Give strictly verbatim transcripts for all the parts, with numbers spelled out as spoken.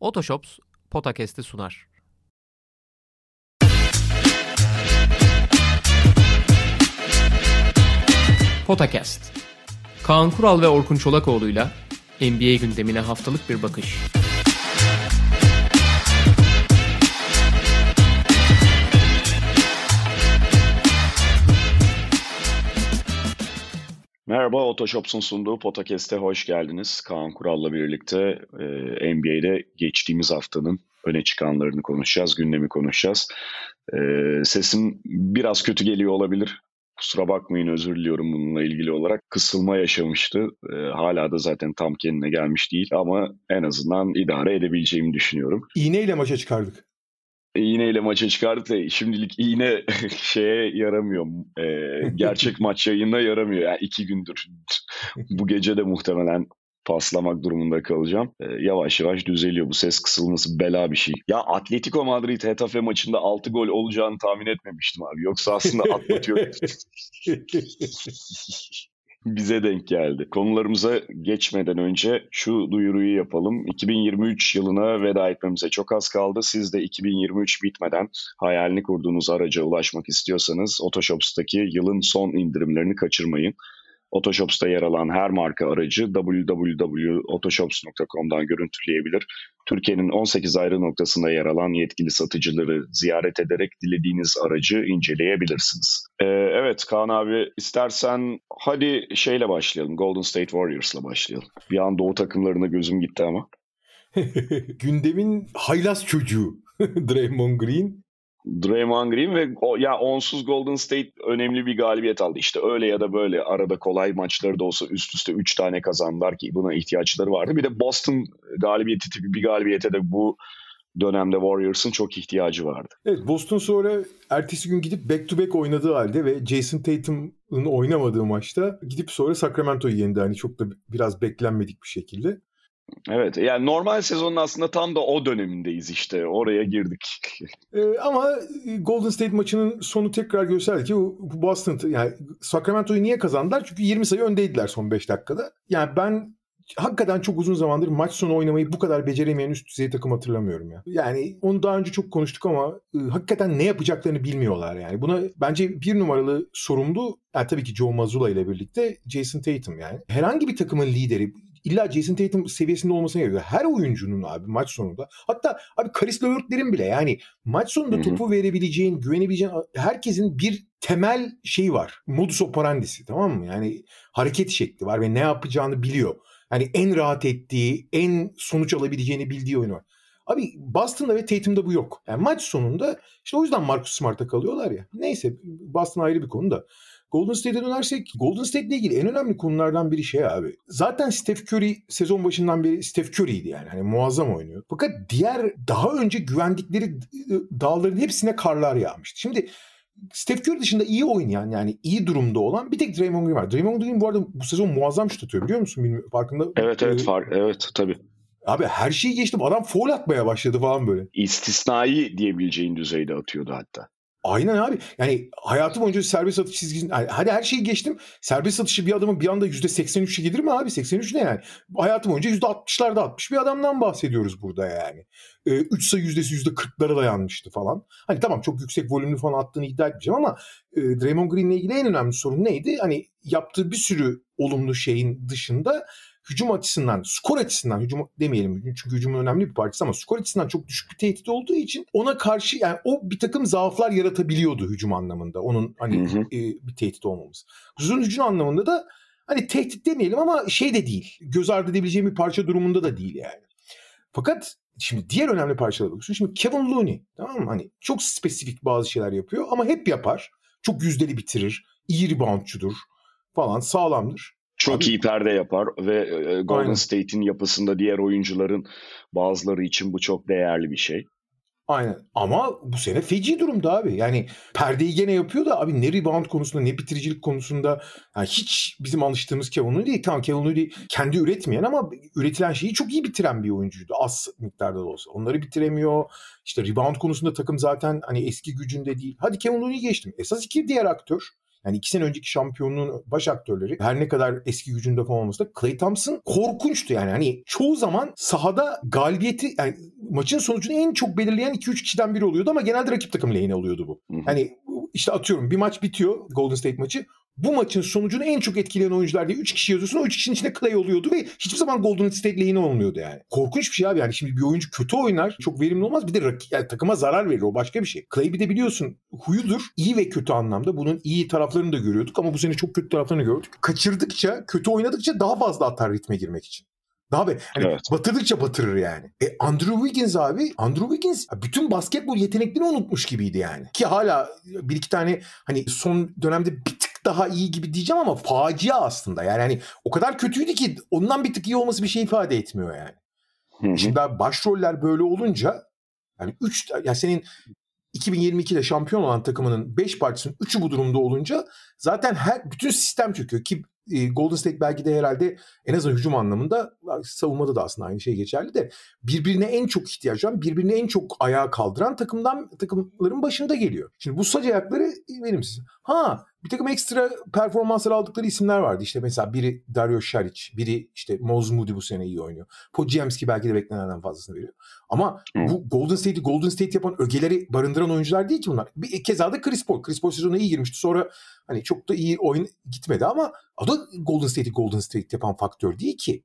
Otoshops Podcast'i sunar. Podcast. Kaan Kural ve Orkun Çolakoğlu'yla N B A gündemine haftalık bir bakış. Merhaba, Otoshops'un sunduğu Podcast'e hoş geldiniz. Kaan Kural'la birlikte e, N B A'de geçtiğimiz haftanın öne çıkanlarını konuşacağız, gündemi konuşacağız. E, sesim biraz kötü geliyor olabilir. Kusura bakmayın, özür diliyorum bununla ilgili olarak. Kısılma yaşamıştı. E, hala da zaten tam kendine gelmiş değil ama en azından idare edebileceğimi düşünüyorum. İğneyle maça çıkardık. İğneyle maça çıkardık da şimdilik iğne şeye yaramıyor. Ee, gerçek maç yayınına yaramıyor. Yani iki gündür. Bu gece de muhtemelen paslamak durumunda kalacağım. Ee, yavaş yavaş düzeliyor. Bu ses kısılması bela bir şey. Ya Atletico Madrid Getafe maçında altı gol olacağını tahmin etmemiştim abi. Yoksa aslında atlatıyor. Bize denk geldi. Konularımıza geçmeden önce şu duyuruyu yapalım. iki bin yirmi üç yılına veda etmemize çok az kaldı. Siz de iki bin yirmi üç bitmeden hayalini kurduğunuz araca ulaşmak istiyorsanız Otoshops'taki yılın son indirimlerini kaçırmayın. Otoshops'ta yer alan her marka aracı double-u double-u double-u nokta otoshops nokta com'dan görüntüleyebilir. Türkiye'nin on sekiz ayrı noktasında yer alan yetkili satıcıları ziyaret ederek dilediğiniz aracı inceleyebilirsiniz. Ee, evet Kaan abi, istersen hadi şeyle başlayalım. Golden State Warriors'la başlayalım. Bir an doğu takımlarına gözüm gitti ama. Gündemin haylaz çocuğu Draymond Green. Draymond Green ve o, ya onsuz Golden State önemli bir galibiyet aldı. İşte öyle ya da böyle arada kolay maçları da olsa üst üste üç tane kazandılar ki buna ihtiyaçları vardı. Bir de Boston galibiyeti tipi bir galibiyete de bu dönemde Warriors'ın çok ihtiyacı vardı. Evet, Boston sonra ertesi gün gidip back to back oynadığı halde ve Jason Tatum'un oynamadığı maçta gidip sonra Sacramento'yu yendi. Hani çok da biraz beklenmedik bir şekilde. Evet, yani normal sezonun aslında tam da o dönemindeyiz işte. Oraya girdik. ee, ama Golden State maçının sonu tekrar gösterdi ki bu Boston, yani Sacramento'yu niye kazandılar? Çünkü yirmi sayı öndeydiler son beş dakikada. Yani ben hakikaten çok uzun zamandır maç sonu oynamayı bu kadar beceremeyen üst düzey takım hatırlamıyorum ya. Yani onu daha önce çok konuştuk ama e, hakikaten ne yapacaklarını bilmiyorlar yani. Buna bence bir numaralı sorumlu, yani tabii ki Joe Mazzulla ile birlikte Jason Tatum yani. Herhangi bir takımın lideri İlla Jason Tatum seviyesinde olmasına gerekiyor. Her oyuncunun abi maç sonunda. Hatta abi Karis Levert'lerin bile yani maç sonunda Hı-hı. topu verebileceğin, güvenebileceğin herkesin bir temel şeyi var. Modus operandisi, tamam mı? Yani hareket şekli var ve ne yapacağını biliyor. Yani en rahat ettiği, en sonuç alabileceğini bildiği oyunu var. Abi Boston'da ve Tatum'da bu yok. Yani maç sonunda işte o yüzden Marcus Smart'a kalıyorlar ya. Neyse, Boston ayrı bir konu da. Golden State'e dönersek, Golden State'le ilgili en önemli konulardan biri şey abi. Zaten Steph Curry sezon başından beri Steph Curry'ydi yani. Hani muazzam oynuyor. Fakat diğer daha önce güvendikleri dağların hepsine karlar yağmıştı. Şimdi Steph Curry dışında iyi oynayan, yani iyi durumda olan bir tek Draymond Green var. Draymond Green bu arada bu sezon muazzam şut atıyor, biliyor musun? Bilmiyorum, farkında. Evet evet fark evet tabii. Abi her şeyi geçtim. Adam foul atmaya başladı falan böyle. İstisnai diyebileceğin düzeyde atıyordu hatta. Aynen abi. Yani hayatım boyunca serbest atış çizgisinde... Yani hadi her şeyi geçtim. Serbest atışı bir adamın bir anda yüzde seksen üçe gelir mi abi? seksen üç ne yani? Hayatım boyunca yüzde altmışlarda atmış bir adamdan bahsediyoruz burada yani. Ee, üç sayı yüzdesi yüzde kırklara dayanmıştı falan. Hani tamam çok yüksek volümlü falan attığını iddia etmeyeceğim ama e, Draymond Green'le ilgili en önemli sorun neydi? Hani yaptığı bir sürü olumlu şeyin dışında hücum açısından, skor açısından, hücum demeyelim çünkü hücumun önemli bir parçası ama skor açısından çok düşük bir tehdit olduğu için ona karşı yani o bir takım zaaflar yaratabiliyordu hücum anlamında. Onun hani hı hı. E, bir tehdit olmaması. Hücum hücum anlamında da hani tehdit demeyelim ama şey de değil. Göz ardı edebileceğim bir parça durumunda da değil yani. Fakat şimdi diğer önemli parçalara bakıyorsun. Şimdi Kevin Looney, tamam mı? Hani çok spesifik bazı şeyler yapıyor ama hep yapar. Çok yüzdeli bitirir. İyi reboundçudur falan, sağlamdır. Çok Abi, iyi perde yapar ve Golden aynen. State'in yapısında diğer oyuncuların bazıları için bu çok değerli bir şey. Aynen, ama bu sene feci durumda abi. Yani perdeyi gene yapıyor da abi ne rebound konusunda ne bitiricilik konusunda yani hiç bizim alıştığımız Kevin Looney değil. Tamam, Kevin Looney kendi üretmeyen ama üretilen şeyi çok iyi bitiren bir oyuncuydu. Az miktarda da olsa. Onları bitiremiyor. İşte rebound konusunda takım zaten hani eski gücünde değil. Hadi Kevin Looney'i geçtim. Esas iki diğer aktör. Yani iki sene önceki şampiyonluğun baş aktörleri her ne kadar eski gücünde falan olmasa da Klay Thompson korkunçtu yani. Hani çoğu zaman sahada galibiyeti yani maçın sonucunu en çok belirleyen iki üç kişiden biri oluyordu ama genelde rakip takım lehine oluyordu bu. Hani işte atıyorum bir maç bitiyor Golden State maçı. Bu maçın sonucunu en çok etkileyen oyuncular diye üç kişi yazıyorsun. O üç kişinin içinde Klay oluyordu ve hiçbir zaman Golden State lehine olmuyordu yani. Korkunç bir şey abi yani. Şimdi bir oyuncu kötü oynar, çok verimli olmaz. Bir de rak- yani takıma zarar verir. O başka bir şey. Klay bir de biliyorsun huyudur. İyi ve kötü anlamda. Bunun iyi taraflarını da görüyorduk ama bu sene çok kötü taraflarını gördük. Kaçırdıkça, kötü oynadıkça daha fazla atar ritme girmek için. Daha be, hani evet. Batırdıkça batırır yani. E Andrew Wiggins abi, Andrew Wiggins bütün basketbol yeteneklerini unutmuş gibiydi yani. Ki hala bir iki tane hani son dönemde bir tık daha iyi gibi diyeceğim ama facia aslında. Yani hani o kadar kötüydü ki ondan bir tık iyi olması bir şey ifade etmiyor yani. Hı hı. Şimdi daha başroller böyle olunca yani üç ya senin iki bin yirmi ikide şampiyon olan takımının beş partisinin üçü bu durumda olunca zaten her bütün sistem çöküyor ki Golden State belki de herhalde en azından hücum anlamında, savunmada da aslında aynı şey geçerli de birbirine en çok ihtiyaç olan, birbirine en çok ayağa kaldıran takımdan takımların başında geliyor. Şimdi bu sac ayakları verimsiz. Ha bir takım ekstra performanslar aldıkları isimler vardı. İşte mesela biri Dario Saric, biri işte Moses Moody bu sene iyi oynuyor. Podziemski belki de beklenenden fazlasını veriyor. Ama hmm. bu Golden State'i Golden State yapan ögeleri barındıran oyuncular değil ki bunlar. Bir keza da Chris Paul. Chris Paul sezonuna iyi girmişti. Sonra hani çok da iyi oyun gitmedi ama o da Golden State'i Golden State yapan faktör değil ki.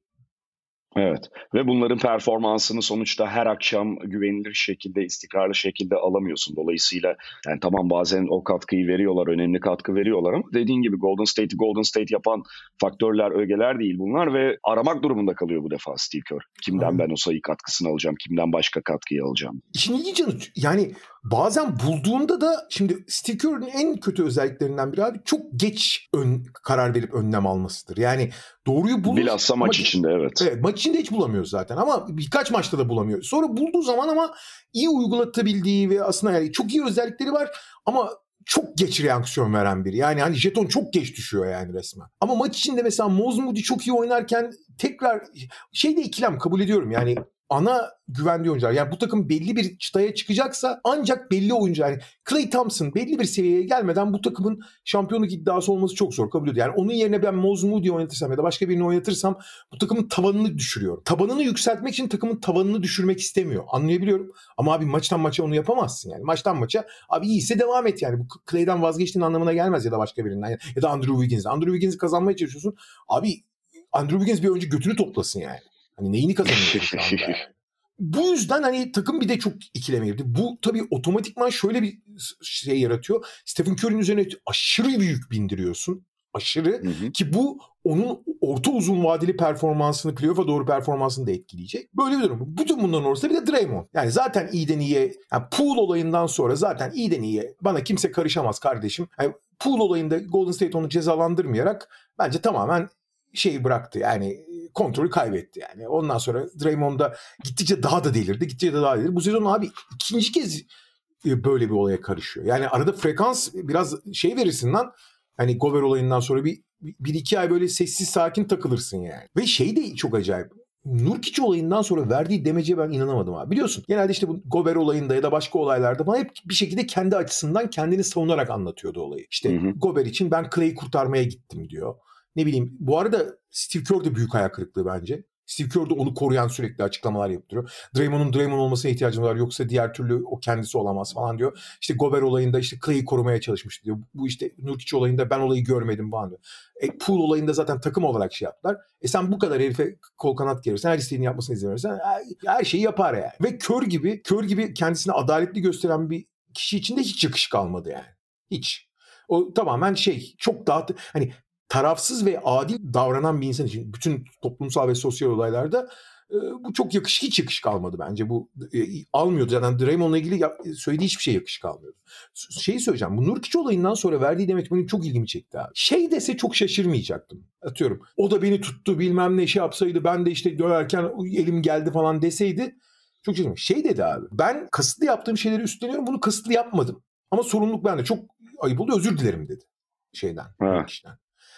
Evet ve bunların performansını sonuçta her akşam güvenilir şekilde, istikrarlı şekilde alamıyorsun. Dolayısıyla yani tamam bazen o katkıyı veriyorlar, önemli katkı veriyorlar ama dediğin gibi Golden State'i Golden State yapan faktörler, ögeler değil bunlar ve aramak durumunda kalıyor bu defa Steve Kerr. Kimden hmm. ben o sayı katkısını alacağım, kimden başka katkıyı alacağım? İşin ilginç yani bazen bulduğunda da şimdi Steve Kerr'ün en kötü özelliklerinden biri abi çok geç ön, karar verip önlem almasıdır. Yani doğruyu bulur. Bilhassa maç içinde evet. Evet maç içinde hiç bulamıyoruz zaten ama birkaç maçta da bulamıyor. Sonra bulduğu zaman ama iyi uygulatabildiği ve aslında yani çok iyi özellikleri var ama çok geç reaksiyon veren biri. Yani hani jeton çok geç düşüyor yani resmen. Ama maç içinde mesela Moses Moody çok iyi oynarken tekrar şeyde ikilem kabul ediyorum yani ana güvendiği oyuncular. Yani bu takım belli bir çıtaya çıkacaksa ancak belli oyuncular. Yani Klay Thompson belli bir seviyeye gelmeden bu takımın şampiyonluk iddiası olması çok zor kabul ediyor. Yani onun yerine ben Moses Moody'yi oynatırsam ya da başka birini oynatırsam bu takımın tavanını düşürüyorum. Tabanını yükseltmek için takımın tavanını düşürmek istemiyor. Anlayabiliyorum. Ama abi maçtan maça onu yapamazsın yani. Maçtan maça abi iyiyse devam et yani. Bu Klay'den vazgeçtiğin anlamına gelmez ya da başka birinden. Yani. Ya da Andrew Wiggins. Andrew Wiggins'i kazanmaya çalışıyorsun. Abi Andrew Wiggins bir önce götünü toplasın yani. Hani neyini kazanıyorsun şu anda yani. Bu yüzden hani takım bir de çok ikileme girdi. Bu tabii otomatikman şöyle bir şey yaratıyor. Stephen Curry'nin üzerine aşırı büyük bindiriyorsun. Aşırı hı hı. Ki bu onun orta uzun vadeli performansını, playoff'a doğru performansını da etkileyecek. Böyle bir durum. Bütün bunların ortasında bir de Draymond. Yani zaten iyiden iyiye, yani Poole olayından sonra zaten iyiden iyiye bana kimse karışamaz kardeşim. Yani Poole olayında Golden State onu cezalandırmayarak bence tamamen şeyi bıraktı yani kontrolü kaybetti yani. Ondan sonra Draymond da gittikçe daha da delirdi. Gittikçe de daha delirdi. Bu sezon abi ikinci kez böyle bir olaya karışıyor. Yani arada frekans biraz şey verirsin lan. Hani Gobert olayından sonra bir, bir iki ay böyle sessiz sakin takılırsın yani. Ve şey de çok acayip. Nurkic olayından sonra verdiği demece ben inanamadım abi. Biliyorsun genelde işte bu Gobert olayında ya da başka olaylarda falan hep bir şekilde kendi açısından kendini savunarak anlatıyordu olayı. İşte hı hı. Gobert için ben Clay'i kurtarmaya gittim diyor. Ne bileyim bu arada Steve Kerr de büyük hayal kırıklığı bence. Steve Kerr de onu koruyan sürekli açıklamalar yaptırıyor. Draymond'un Draymond olmasına ihtiyacımız var yoksa diğer türlü o kendisi olamaz falan diyor. İşte Gobert olayında işte Clay'i korumaya çalışmıştı diyor. Bu işte Nurkic olayında ben olayı görmedim falan diyor. E, Poole olayında zaten takım olarak şey yaptılar. E sen bu kadar herife kol kanat gerirsen her istediğini yapmasını izin verirsen her şeyi yapar yani. Ve Kerr gibi, Kerr gibi kendisini adaletli gösteren bir kişi için de hiç yakışık kalmadı yani. Hiç. O tamamen şey çok daha hani tarafsız ve adil davranan bir insan için bütün toplumsal ve sosyal olaylarda e, bu çok yakışık hiç yakışık almadı bence. Bu e, almıyordu zaten Draymond'la ilgili yap, söylediği hiçbir şey yakışık almıyordu. Şeyi söyleyeceğim. Bu Nurkic olayından sonra verdiği demet benim çok ilgimi çekti abi. Şey dese çok şaşırmayacaktım. Atıyorum. O da beni tuttu bilmem ne şey yapsaydı ben de işte döverken elim geldi falan deseydi çok şaşırmayacaktım. Şey dedi abi. Ben kasıtlı yaptığım şeyleri üstleniyorum. Bunu kasıtlı yapmadım. Ama sorumluluk bende. Çok ayıp oldu. Özür dilerim dedi. Şeyden. Nurkic'ten.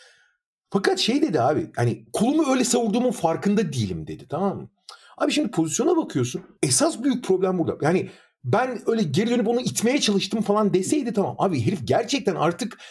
Fakat şey dedi abi hani kolumu öyle savurduğumun farkında değilim dedi tamam mı? Abi şimdi pozisyona bakıyorsun esas büyük problem burada. Yani ben öyle geri dönüp onu itmeye çalıştım falan deseydi tamam. Abi herif gerçekten artık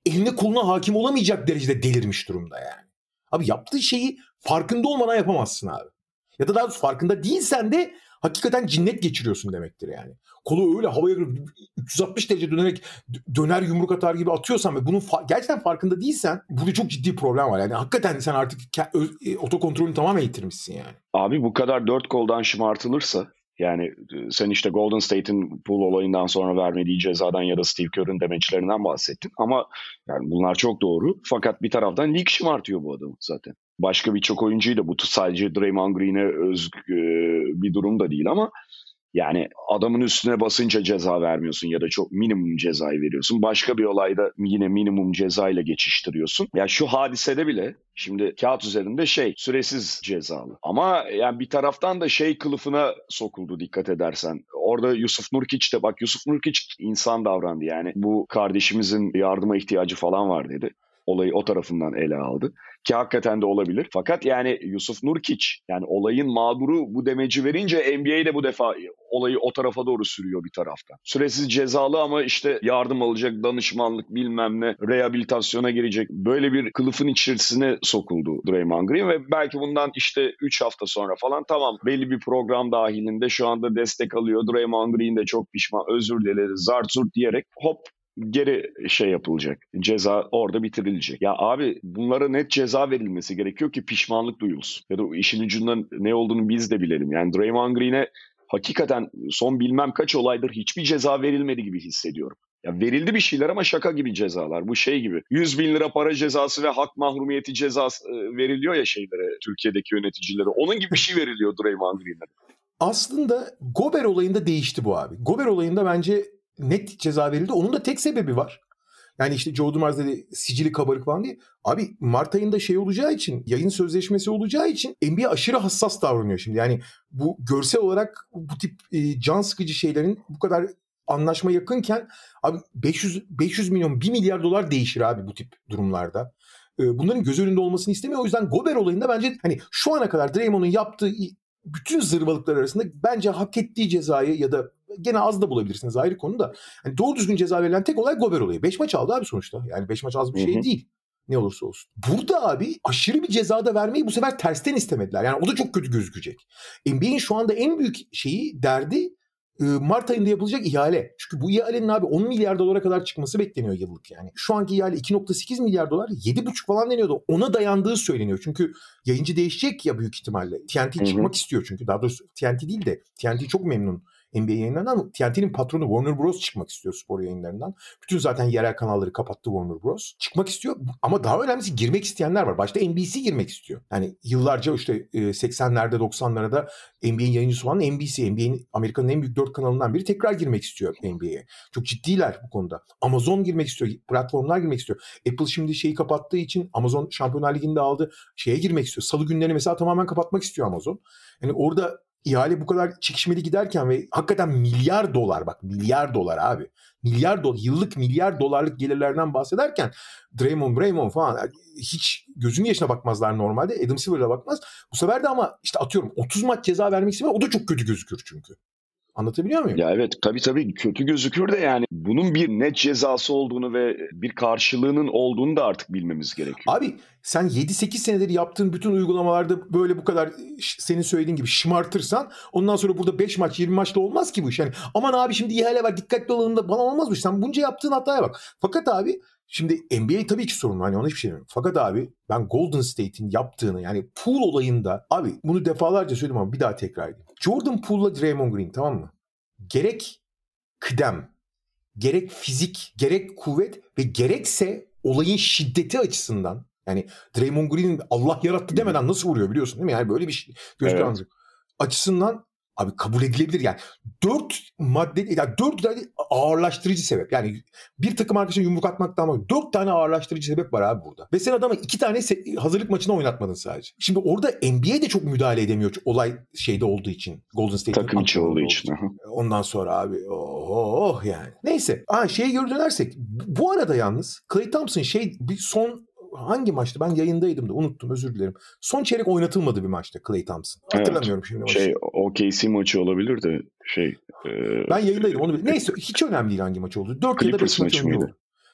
eline koluna hakim olamayacak derecede delirmiş durumda yani. Abi yaptığı şeyi farkında olmadan yapamazsın abi. Ya da daha doğrusu farkında değilsen de hakikaten cinnet geçiriyorsun demektir yani. Kolu öyle havaya üç yüz altmış derece dönerek döner yumruk atar gibi atıyorsan ve bunun fa- gerçekten farkında değilsen burada çok ciddi problem var. Yani hakikaten sen artık ke- ö- otokontrolünü tamamen yitirmişsin yani. Abi bu kadar dört koldan şımartılırsa, yani sen işte Golden State'in pool olayından sonra vermediği cezadan ya da Steve Kerr'ın demeçlerinden bahsettin. Ama yani bunlar çok doğru. Fakat bir taraftan lig şımartıyor bu adamı zaten. Başka birçok oyuncuyu da, bu sadece Draymond Green'e özgü bir durum da değil ama yani adamın üstüne basınca ceza vermiyorsun ya da çok minimum cezayı veriyorsun. Başka bir olayda yine minimum cezayla geçiştiriyorsun. Ya şu hadisede bile şimdi kağıt üzerinde şey süresiz cezalı. Ama yani bir taraftan da şey kılıfına sokuldu dikkat edersen. Orada Yusuf Nurkic de, bak Yusuf Nurkic insan davrandı yani. Bu kardeşimizin yardıma ihtiyacı falan var dedi. Olayı o tarafından ele aldı. Ki hakikaten de olabilir. Fakat yani Yusuf Nurkic, yani olayın mağduru bu demeci verince N B A de bu defa olayı o tarafa doğru sürüyor bir taraftan. Süresiz cezalı ama işte yardım alacak, danışmanlık bilmem ne, rehabilitasyona girecek. Böyle bir kılıfın içerisine sokuldu Draymond Green ve belki bundan işte üç hafta sonra falan tamam belli bir program dahilinde şu anda destek alıyor. Draymond Green de çok pişman, özür dileriz, zart zurt diyerek hop geri şey yapılacak. Ceza orada bitirilecek. Ya abi bunlara net ceza verilmesi gerekiyor ki pişmanlık duyulsun. Ya da işin ucundan ne olduğunu biz de bilelim. Yani Draymond Green'e hakikaten son bilmem kaç olaydır hiçbir ceza verilmedi gibi hissediyorum. Ya verildi bir şeyler ama şaka gibi cezalar. Bu şey gibi. yüz bin lira para cezası ve hak mahrumiyeti cezası veriliyor ya şeylere, Türkiye'deki yöneticilere. Onun gibi bir şey veriliyor Draymond Green'e. Aslında Gober olayında değişti bu abi. Gober olayında bence net ceza verildi. Onun da tek sebebi var. Yani işte Joe Dumars dedi sicili kabarık falan diye. Abi Mart ayında şey olacağı için, yayın sözleşmesi olacağı için N B A aşırı hassas davranıyor şimdi. Yani bu görsel olarak bu tip e, can sıkıcı şeylerin bu kadar anlaşma yakınken abi beş yüz beş yüz milyon bir milyar dolar değişir abi bu tip durumlarda. E, bunların göz önünde olmasını istemiyor. O yüzden Gober olayında bence hani şu ana kadar Draymond'un yaptığı bütün zırvalıklar arasında bence hak ettiği cezayı ya da gene az da bulabilirsiniz ayrı konu da. Yani doğru düzgün ceza verilen tek olay Gober olayı. beş maç aldı abi sonuçta. Yani beş maç az bir şey değil. Ne olursa olsun. Burada abi aşırı bir ceza da vermeyi bu sefer tersten istemediler. Yani o da çok kötü gözükecek. N B A'in şu anda en büyük şeyi, derdi Mart ayında yapılacak ihale. Çünkü bu ihalenin abi on milyar dolara kadar çıkması bekleniyor yıllık yani. Şu anki ihale iki virgül sekiz milyar dolar, yedi buçuk falan deniyordu. Ona dayandığı söyleniyor. Çünkü yayıncı değişecek ya büyük ihtimalle. T N T Hı-hı. çıkmak istiyor çünkü. Daha doğrusu T N T değil de T N T çok memnun N B A yayınlarından ama T N T'nin patronu Warner Bros çıkmak istiyor spor yayınlarından. Bütün zaten yerel kanalları kapattı Warner Bros. Çıkmak istiyor ama daha önemlisi girmek isteyenler var. Başta N B C girmek istiyor. Yani yıllarca işte seksenlerde doksanlarda N B A'in yayıncısı olan N B C, N B A'in Amerika'nın en büyük dört kanalından biri tekrar girmek istiyor N B A'ye. Çok ciddiler bu konuda. Amazon girmek istiyor, platformlar girmek istiyor. Apple şimdi şeyi kapattığı için Amazon Şampiyonlar Ligi'nde aldı. Şeye girmek istiyor. Salı günlerini mesela tamamen kapatmak istiyor Amazon. Yani orada ihale bu kadar çekişmeli giderken ve hakikaten milyar dolar, bak milyar dolar abi. Milyar dolar, yıllık milyar dolarlık gelirlerden bahsederken Draymond, Draymond falan hiç gözünün yaşına bakmazlar normalde. Adam Silver'a bakmaz. Bu sefer de ama işte atıyorum otuz maç ceza vermek istemiyor. O da çok kötü gözükür çünkü. Anlatabiliyor muyum? Ya evet tabii tabii kötü gözükür de yani bunun bir net cezası olduğunu ve bir karşılığının olduğunu da artık bilmemiz gerekiyor. Abi sen yedi sekiz senedir yaptığın bütün uygulamalarda böyle bu kadar senin söylediğin gibi şımartırsan ondan sonra burada beş maç yirmi maçta olmaz ki bu iş. Yani aman abi şimdi ihale var dikkatli olalım da bana olmaz bu iş. Sen bunca yaptığın hataya bak. Fakat abi şimdi N B A tabii ki sorun, hani ona hiçbir şey demiyorum. Fakat abi ben Golden State'in yaptığını, yani pool olayında abi bunu defalarca söyledim ama bir daha tekrar edeyim. Jordan Poole'la Draymond Green, tamam mı? Gerek kıdem, gerek fizik, gerek kuvvet ve gerekse olayın şiddeti açısından, yani Draymond Green'in Allah yarattı demeden nasıl vuruyor biliyorsun değil mi? Yani böyle bir şey gözüküyor evet. Açısından abi kabul edilebilir yani. Dört madde, yani dört tane ağırlaştırıcı sebep. Yani bir takım arkadaşına yumruk atmaktan ama dört tane ağırlaştırıcı sebep var abi burada. Ve sen adama iki tane se- hazırlık maçına oynatmadın sadece. Şimdi orada N B A de çok müdahale edemiyor olay şeyde olduğu için. Golden State'in takım içi olduğu için. için. Ondan sonra abi oh, oh yani. Neyse. Ha şeye geri dönersek. Bu arada yalnız Klay Thompson şey bir son hangi maçtı? Ben yayındaydım da unuttum, özür dilerim. Son çeyrek oynatılmadı bir maçta Klay Thompson. Hatırlamıyorum evet. Şimdi maçı. Şey O K C maçı olabilir de şey. E... Ben yayındaydım onu. Neyse hiç önemli değil hangi maç oldu. dört ya da beş maç mıydı?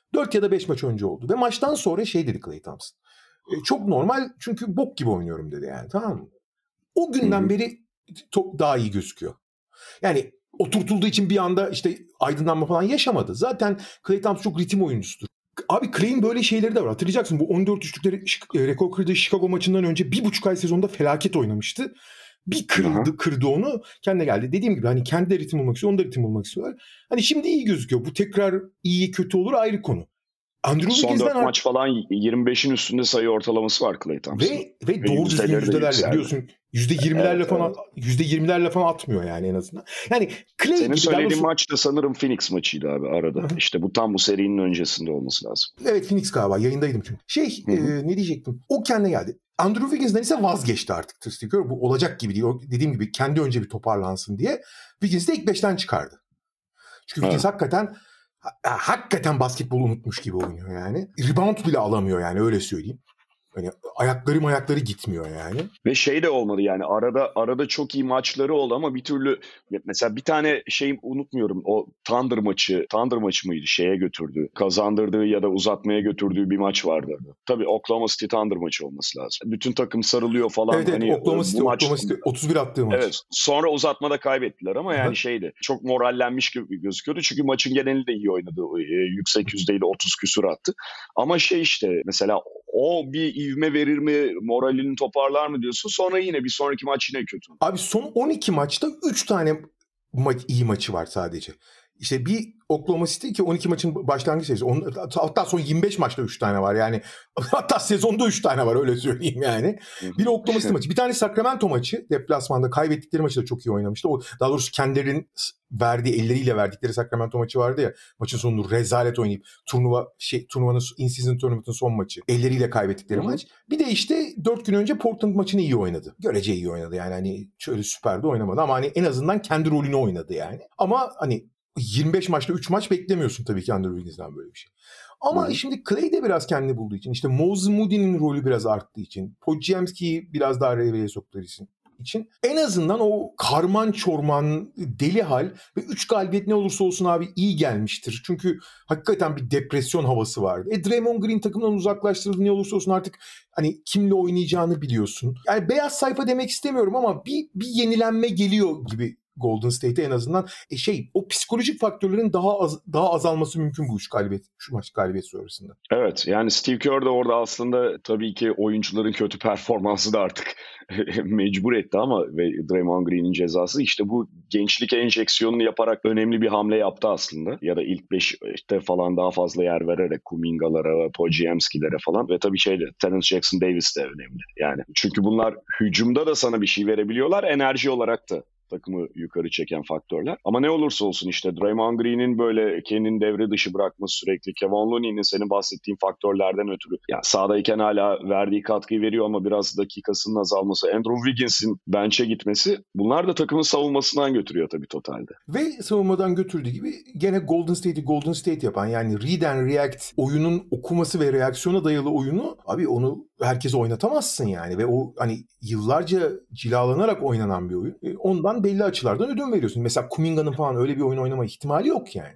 dört ya da beş maç önce oldu. Ve maçtan sonra şey dedi Klay Thompson. E, çok normal çünkü bok gibi oynuyorum dedi yani, tamam mı? O günden Hı-hı. beri çok daha iyi gözüküyor. Yani oturtulduğu için bir anda işte aydınlanma falan yaşamadı. Zaten Klay Thompson çok ritim oyuncusudur. Abi Klay'in böyle şeyleri de var. Hatırlayacaksın bu on dört üçlükleri rekor kırdığı Chicago maçından önce bir buçuk ay sezonda felaket oynamıştı. Bir kırıldı, kırdı onu. Kendine geldi. Dediğim gibi hani kendi de ritim bulmak istiyor, onda ritim bulmak istiyorlar. Hani şimdi iyi gözüküyor. Bu tekrar iyi kötü olur ayrı konu. Andrew Son dört Wiggins'den maç falan yirmi beşin üstünde sayı ortalaması var Klay Thompson'ın. Ve, ve, ve doğru düzgün yüzdelerle biliyorsun. yüzde yirmilerle evet, falan evet. yüzde yirmilerle falan atmıyor yani en azından. Yani Klay Senin gibi söylediğin doğrusu... maç da sanırım Phoenix maçıydı abi arada. Hı-hı. İşte bu tam bu serinin öncesinde olması lazım. Evet, Phoenix galiba. Yayındaydım çünkü. Şey e, ne diyecektim? O kendine geldi. Andrew Wiggins'den ise vazgeçti artık. Steve bu olacak gibi değil. O dediğim gibi kendi önce bir toparlansın diye. Wiggins de ilk beşten çıkardı. Çünkü Wiggins hakikaten ha, hakikaten basketbolu unutmuş gibi oynuyor yani. Rebound bile alamıyor yani, öyle söyleyeyim. Hani ayakları ayakları gitmiyor yani. Ve şey de olmadı yani arada arada çok iyi maçları oldu ama bir türlü mesela bir tane şey unutmuyorum, o Thunder maçı Thunder maçı mıydı şeye götürdü, kazandırdığı ya da uzatmaya götürdüğü bir maç vardı. Tabii Oklahoma City Thunder maçı olması lazım. Bütün takım sarılıyor falan. Evet, evet hani Oklahoma City, maç, Oklahoma City otuz bir attığı maç. Evet, sonra uzatmada kaybettiler ama yani şeydi, çok morallenmiş gibi gözüküyordu çünkü maçın geneli de iyi oynadı, yüksek yüzdeyle otuz küsur attı ama şey işte mesela o bir ivme verir mi, moralini toparlar mı diyorsun. Sonra yine bir sonraki maç yine kötü. Abi son on iki maçta üç tane ma- iyi maçı var sadece. İşte bir Oklahoma City ki on iki maçın başlangıç serisi. Onun, hatta son yirmi beş maçta üç tane var yani. Hatta sezonda üç tane var, öyle söyleyeyim yani. Bir Oklahoma City maçı. Bir tane Sacramento maçı. Deplasmanda kaybettikleri maçı da çok iyi oynamıştı. O, daha doğrusu kendilerinin verdiği, elleriyle verdikleri Sacramento maçı vardı ya. Maçın sonunu rezalet oynayıp turnuva şey turnuvanın in-season tournament'ın son maçı. Elleriyle kaybettikleri maç. Bir de işte dört gün önce Portland maçını iyi oynadı. Görece iyi oynadı yani. Hani şöyle süper de oynamadı ama hani en azından kendi rolünü oynadı yani. Ama hani yirmi beş maçta üç maç beklemiyorsun tabii ki Andrew Wiggins'den böyle bir şey. Ama Hı-hı. şimdi Klay de biraz kendini bulduğu için, işte Moses Moody'nin rolü biraz arttığı için, Podziemski'yi biraz daha revreye soktuğu için en azından o karman çorman deli hal ve üç galibiyet ne olursa olsun abi iyi gelmiştir. Çünkü hakikaten bir depresyon havası vardı. E Draymond Green takımdan uzaklaştırıldı, ne olursa olsun artık hani kimle oynayacağını biliyorsun. Yani beyaz sayfa demek istemiyorum ama bir, bir yenilenme geliyor gibi Golden State'e en azından. E şey, o psikolojik faktörlerin daha az, daha azalması mümkün bu üç galibiyet, şu maç galibiyet sonrasında. Evet, yani Steve Kerr de orada aslında tabii ki oyuncuların kötü performansı da artık mecbur etti ama ve Draymond Green'in cezası işte bu gençlik enjeksiyonunu yaparak önemli bir hamle yaptı aslında. Ya da ilk beşte falan daha fazla yer vererek Kuminga'lara, Podziemski'lere falan ve tabii şeyde Terence Jackson Davis de önemli. Yani çünkü bunlar hücumda da sana bir şey verebiliyorlar, enerji olarak da takımı yukarı çeken faktörler. Ama ne olursa olsun işte Draymond Green'in böyle kendini devre dışı bırakması sürekli, Kevin Looney'nin senin bahsettiğin faktörlerden ötürü yani sahadayken hala verdiği katkıyı veriyor ama biraz dakikasının azalması, Andrew Wiggins'in bench'e gitmesi, bunlar da takımın savunmasından götürüyor tabii totalde. Ve savunmadan götürdüğü gibi gene Golden State'i Golden State yapan, yani read and react oyunun okuması ve reaksiyona dayalı oyunu abi onu herkese oynatamazsın yani ve o hani yıllarca cilalanarak oynanan bir oyun. Ondan belli açılardan ödün veriyorsun. Mesela Kuminga'nın falan öyle bir oyun oynama ihtimali yok yani.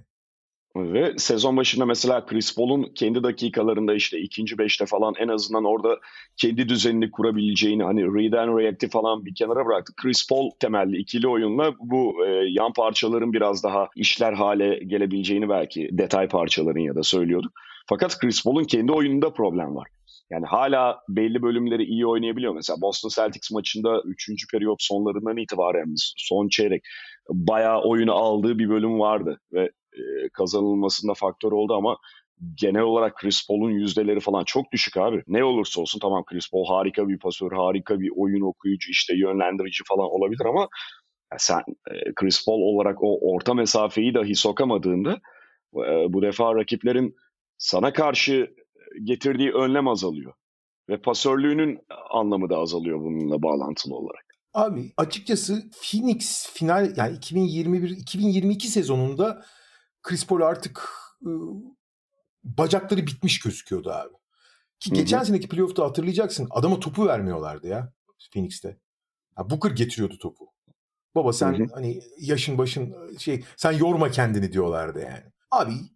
Ve sezon başında mesela Chris Paul'un kendi dakikalarında işte ikinci beşte falan en azından orada kendi düzenini kurabileceğini, hani read and react'i falan bir kenara bıraktı. Chris Paul temelli ikili oyunla bu e, yan parçaların biraz daha işler hale gelebileceğini belki detay parçaların ya da söylüyorduk. Fakat Chris Paul'un kendi oyununda problem var. Yani hala belli bölümleri iyi oynayabiliyor. Mesela Boston Celtics maçında üçüncü periyot sonlarından itibaren son çeyrek bayağı oyunu aldığı bir bölüm vardı ve kazanılmasında faktör oldu ama genel olarak Chris Paul'un yüzdeleri falan çok düşük abi. Ne olursa olsun tamam, Chris Paul harika bir pasör, harika bir oyun okuyucu, işte yönlendirici falan olabilir ama sen Chris Paul olarak o orta mesafeyi dahi sokamadığında bu defa rakiplerin sana karşı getirdiği önlem azalıyor. Ve pasörlüğünün anlamı da azalıyor bununla bağlantılı olarak. Abi açıkçası Phoenix final yani iki bin yirmi bir iki bin yirmi iki sezonunda Chris Paul artık ıı, bacakları bitmiş gözüküyordu abi. Ki Hı-hı. geçen seneki playoff'ta hatırlayacaksın, adama topu vermiyorlardı ya Phoenix'te. Ya Booker getiriyordu topu. Baba sen Hı-hı. hani yaşın başın şey, sen yorma kendini diyorlardı yani. Abi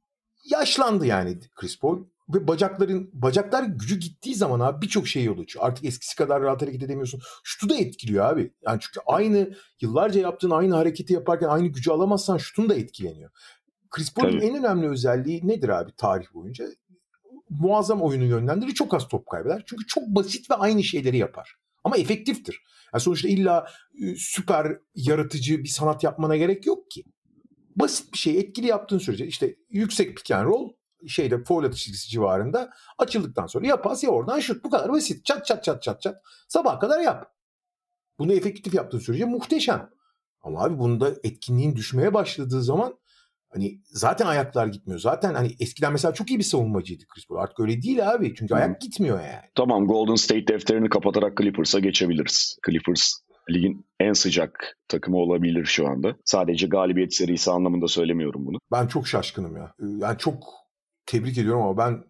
yaşlandı yani Chris Paul. Ve bacakların bacaklar gücü gittiği zaman abi birçok şey yol açıyor. Artık eskisi kadar rahat hareket edemiyorsun. Şutu da etkiliyor abi. Yani çünkü aynı yıllarca yaptığın aynı hareketi yaparken aynı gücü alamazsan şutun da etkileniyor. Chris Paul'un en önemli özelliği nedir abi tarih boyunca? Muazzam oyunu yönlendirir, çok az top kaybeder. Çünkü çok basit ve aynı şeyleri yapar. Ama efektiftir. Yani sonuçta illa e, süper yaratıcı bir sanat yapmana gerek yok ki. Basit bir şey etkili yaptığın sürece işte yüksek pick and roll şeyde foul atış çizgisi civarında açıldıktan sonra ya pas ya oradan şut, bu kadar basit. Çat çat çat çat çat. Sabaha kadar yap. Bunu efektif yaptığın sürece muhteşem. Ama abi bunda etkinliğin düşmeye başladığı zaman hani zaten ayaklar gitmiyor. Zaten hani eskiden mesela çok iyi bir savunmacıydı Chris Paul. Artık öyle değil abi. Çünkü Hı. ayak gitmiyor yani. Tamam, Golden State defterini kapatarak Clippers'a geçebiliriz. Clippers ligin en sıcak takımı olabilir şu anda. Sadece galibiyet serisi anlamında söylemiyorum bunu. Ben çok şaşkınım ya. Yani çok tebrik ediyorum ama ben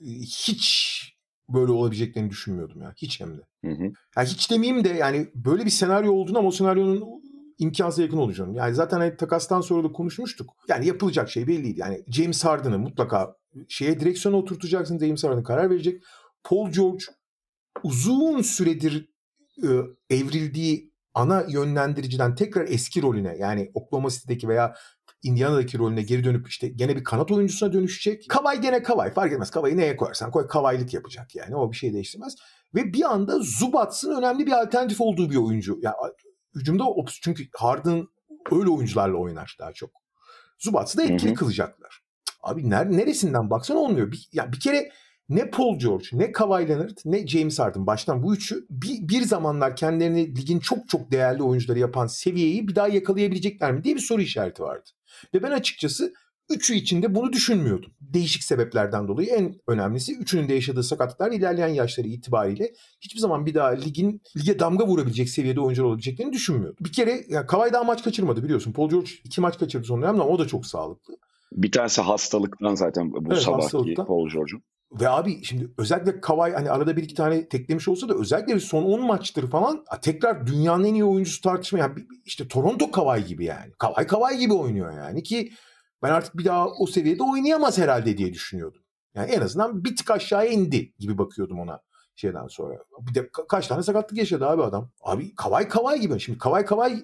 hiç böyle olabileceklerini düşünmüyordum ya. Hiç hem de. Hı hı. Yani hiç demeyeyim de yani böyle bir senaryo olduğunu ama o senaryonun imkansıza yakın olacağını. Yani zaten hani takastan sonra da konuşmuştuk. Yani yapılacak şey belliydi. Yani James Harden'ı mutlaka şeye direksiyona oturtacaksın. James Harden karar verecek. Paul George uzun süredir e, evrildiği ana yönlendiriciden tekrar eski rolüne, yani Oklahoma City'deki veya Indiana'daki rolüne geri dönüp işte gene bir kanat oyuncusuna dönüşecek. Kawhi gene Kawhi, fark etmez. Kawhi'yi neye koyarsan koy, Kawhi'lik yapacak yani. O bir şey değiştirmez. Ve bir anda Zubats'ın önemli bir alternatif olduğu bir oyuncu. Yani hücumda çünkü Harden öyle oyuncularla oynar daha çok. Zubats'ı da etkili hı hı. kılacaklar. Abi neresinden baksan olmuyor. Bir, yani bir kere ne Paul George, ne Kawhi Leonard, ne James Harden baştan bu üçü bir, bir zamanlar kendilerini ligin çok çok değerli oyuncuları yapan seviyeyi bir daha yakalayabilecekler mi diye bir soru işareti vardı. Ve ben açıkçası üçü içinde bunu düşünmüyordum. Değişik sebeplerden dolayı en önemlisi üçünün de yaşadığı sakatlıklar ilerleyen yaşları itibariyle hiçbir zaman bir daha ligin lige damga vurabilecek seviyede oyuncular olabileceklerini düşünmüyordum. Bir kere yani Kawhi daha maç kaçırmadı biliyorsun. Paul George iki maç kaçırdı son dönemde ama o da çok sağlıklı. Bir tanesi hastalıktan zaten bu evet, sabahki Paul George'un. Ve abi şimdi özellikle Kawhi hani arada bir iki tane teklemiş olsa da özellikle son on maçtır falan tekrar dünyanın en iyi oyuncusu tartışmaya yani işte Toronto Kawhi gibi yani. Kawhi Kawhi gibi oynuyor yani ki ben artık bir daha o seviyede oynayamaz herhalde diye düşünüyordum. Yani en azından bir tık aşağıya indi gibi bakıyordum ona şeyden sonra. Bir de ka- kaç tane sakatlık yaşadı abi adam. Abi Kawhi Kawhi gibi. Şimdi Kawhi Kawhi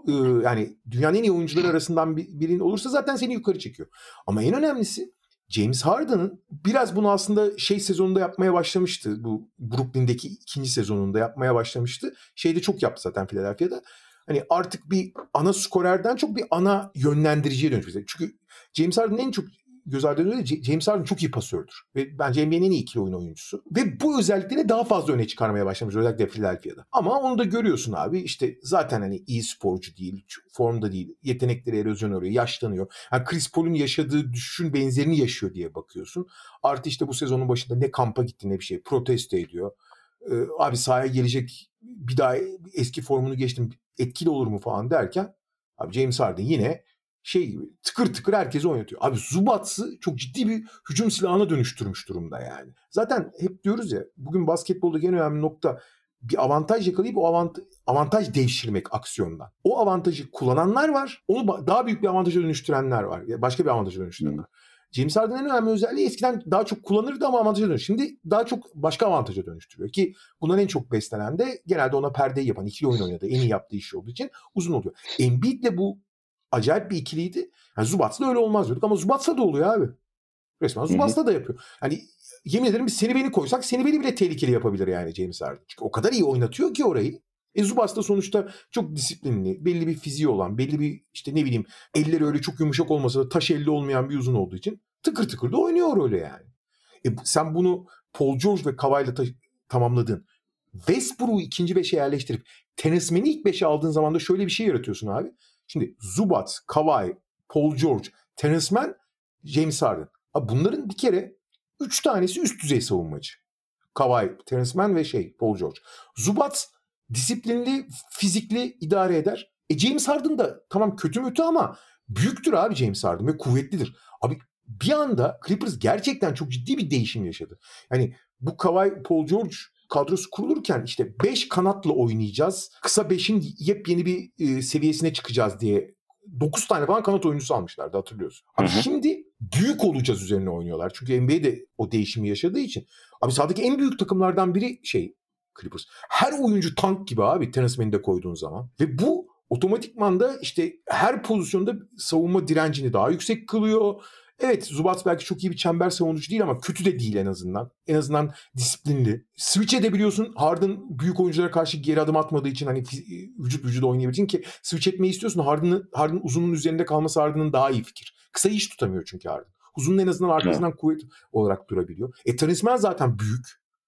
yani dünyanın en iyi oyuncuları arasından birinin olursa zaten seni yukarı çekiyor. Ama en önemlisi James Harden'ın biraz bunu aslında şey sezonunda yapmaya başlamıştı. Bu Brooklyn'deki ikinci sezonunda yapmaya başlamıştı. Şeyde çok yaptı zaten Philadelphia'da. Hani artık bir ana skorerden çok bir ana yönlendiriciye dönüşmesi. Çünkü James Harden'ın en çok göz ardı edilen James Harden çok iyi pasördür. Ve bence N B A'nin en iyi ikili oyun oyuncusu. Ve bu özellikleri daha fazla öne çıkarmaya başlamış özellikle Philadelphia'da. Ama onu da görüyorsun abi işte zaten hani iyi sporcu değil, formda değil, yetenekleri erozyon oluyor, yaşlanıyor. Yani Chris Paul'un yaşadığı düşüşün benzerini yaşıyor diye bakıyorsun. Artı işte bu sezonun başında ne kampa gitti ne bir şey protesto ediyor. Ee, abi sahaya gelecek bir daha eski formunu geçtim etkili olur mu falan derken abi James Harden yine şey gibi tıkır tıkır herkesi oynatıyor. Abi Zubats'ı çok ciddi bir hücum silahına dönüştürmüş durumda yani. Zaten hep diyoruz ya bugün basketbolda en önemli nokta bir avantaj yakalayıp o avantaj, avantaj devşirmek aksiyondan. O avantajı kullananlar var. Onu daha büyük bir avantaja dönüştürenler var. Başka bir avantaja dönüştürenler var. James Harden'ın en önemli özelliği eskiden daha çok kullanırdı ama avantaja dönüştürüyor. Şimdi daha çok başka avantaja dönüştürüyor. Ki bundan en çok beslenen de genelde ona perdeyi yapan, ikili oyun oynadığı, en iyi yaptığı iş olduğu için uzun oluyor. Embiid'le bu acayip bir ikiliydi. Yani Zubats'la öyle olmaz diyorduk ama Zubats'la da oluyor abi. Resmen Zubats'la da yapıyor. Hani yemin ederim biz seni beni koysak seni beni bile tehlikeli yapabilir yani James Harden. Çünkü o kadar iyi oynatıyor ki orayı. E Zubac da sonuçta çok disiplinli, belli bir fiziği olan, belli bir işte ne bileyim elleri öyle çok yumuşak olmasa da taş elli olmayan bir uzun olduğu için tıkır tıkır da oynuyor öyle yani. E sen bunu Paul George ve Kawhi'la ta- tamamladın. Westbrook'u ikinci beşe yerleştirip tenismeni ilk beşe aldığın zaman da şöyle bir şey yaratıyorsun abi. Şimdi Zubac, Kawhi, Paul George, tenismen, James Harden. Abi bunların bir kere üç tanesi üst düzey savunmacı. Kawhi, tenismen ve şey Paul George. Zubac disiplinli, fizikli idare eder. E James Harden da tamam kötü mütü ama büyüktür abi James Harden ve kuvvetlidir. Abi bir anda Clippers gerçekten çok ciddi bir değişim yaşadı. Yani bu Kawhi, Paul George kadrosu kurulurken işte beş kanatla oynayacağız. Kısa beşin yepyeni bir e, seviyesine çıkacağız diye dokuz tane falan kanat oyuncusu almışlardı, hatırlıyorsun. Abi Hı hı. şimdi büyük olacağız üzerine oynuyorlar. Çünkü N B A de o değişimi yaşadığı için. Abi sahadaki en büyük takımlardan biri şey Clippers. Her oyuncu tank gibi abi Terance Mann'i de koyduğun zaman. Ve bu otomatikman da işte her pozisyonda savunma direncini daha yüksek kılıyor. Evet, Zubac belki çok iyi bir çember savunucu değil ama kötü de değil en azından. En azından disiplinli. Switch edebiliyorsun. Harden büyük oyunculara karşı geri adım atmadığı için hani vücut vücuda oynayabildiğin ki switch etmeyi istiyorsun. Harden'ın Harden uzunun üzerinde kalması Harden'ın daha iyi fikir. Kısayı hiç tutamıyor çünkü Harden. Uzunun en azından arkasından evet. kuvvet olarak durabiliyor. E Terance Mann zaten büyük.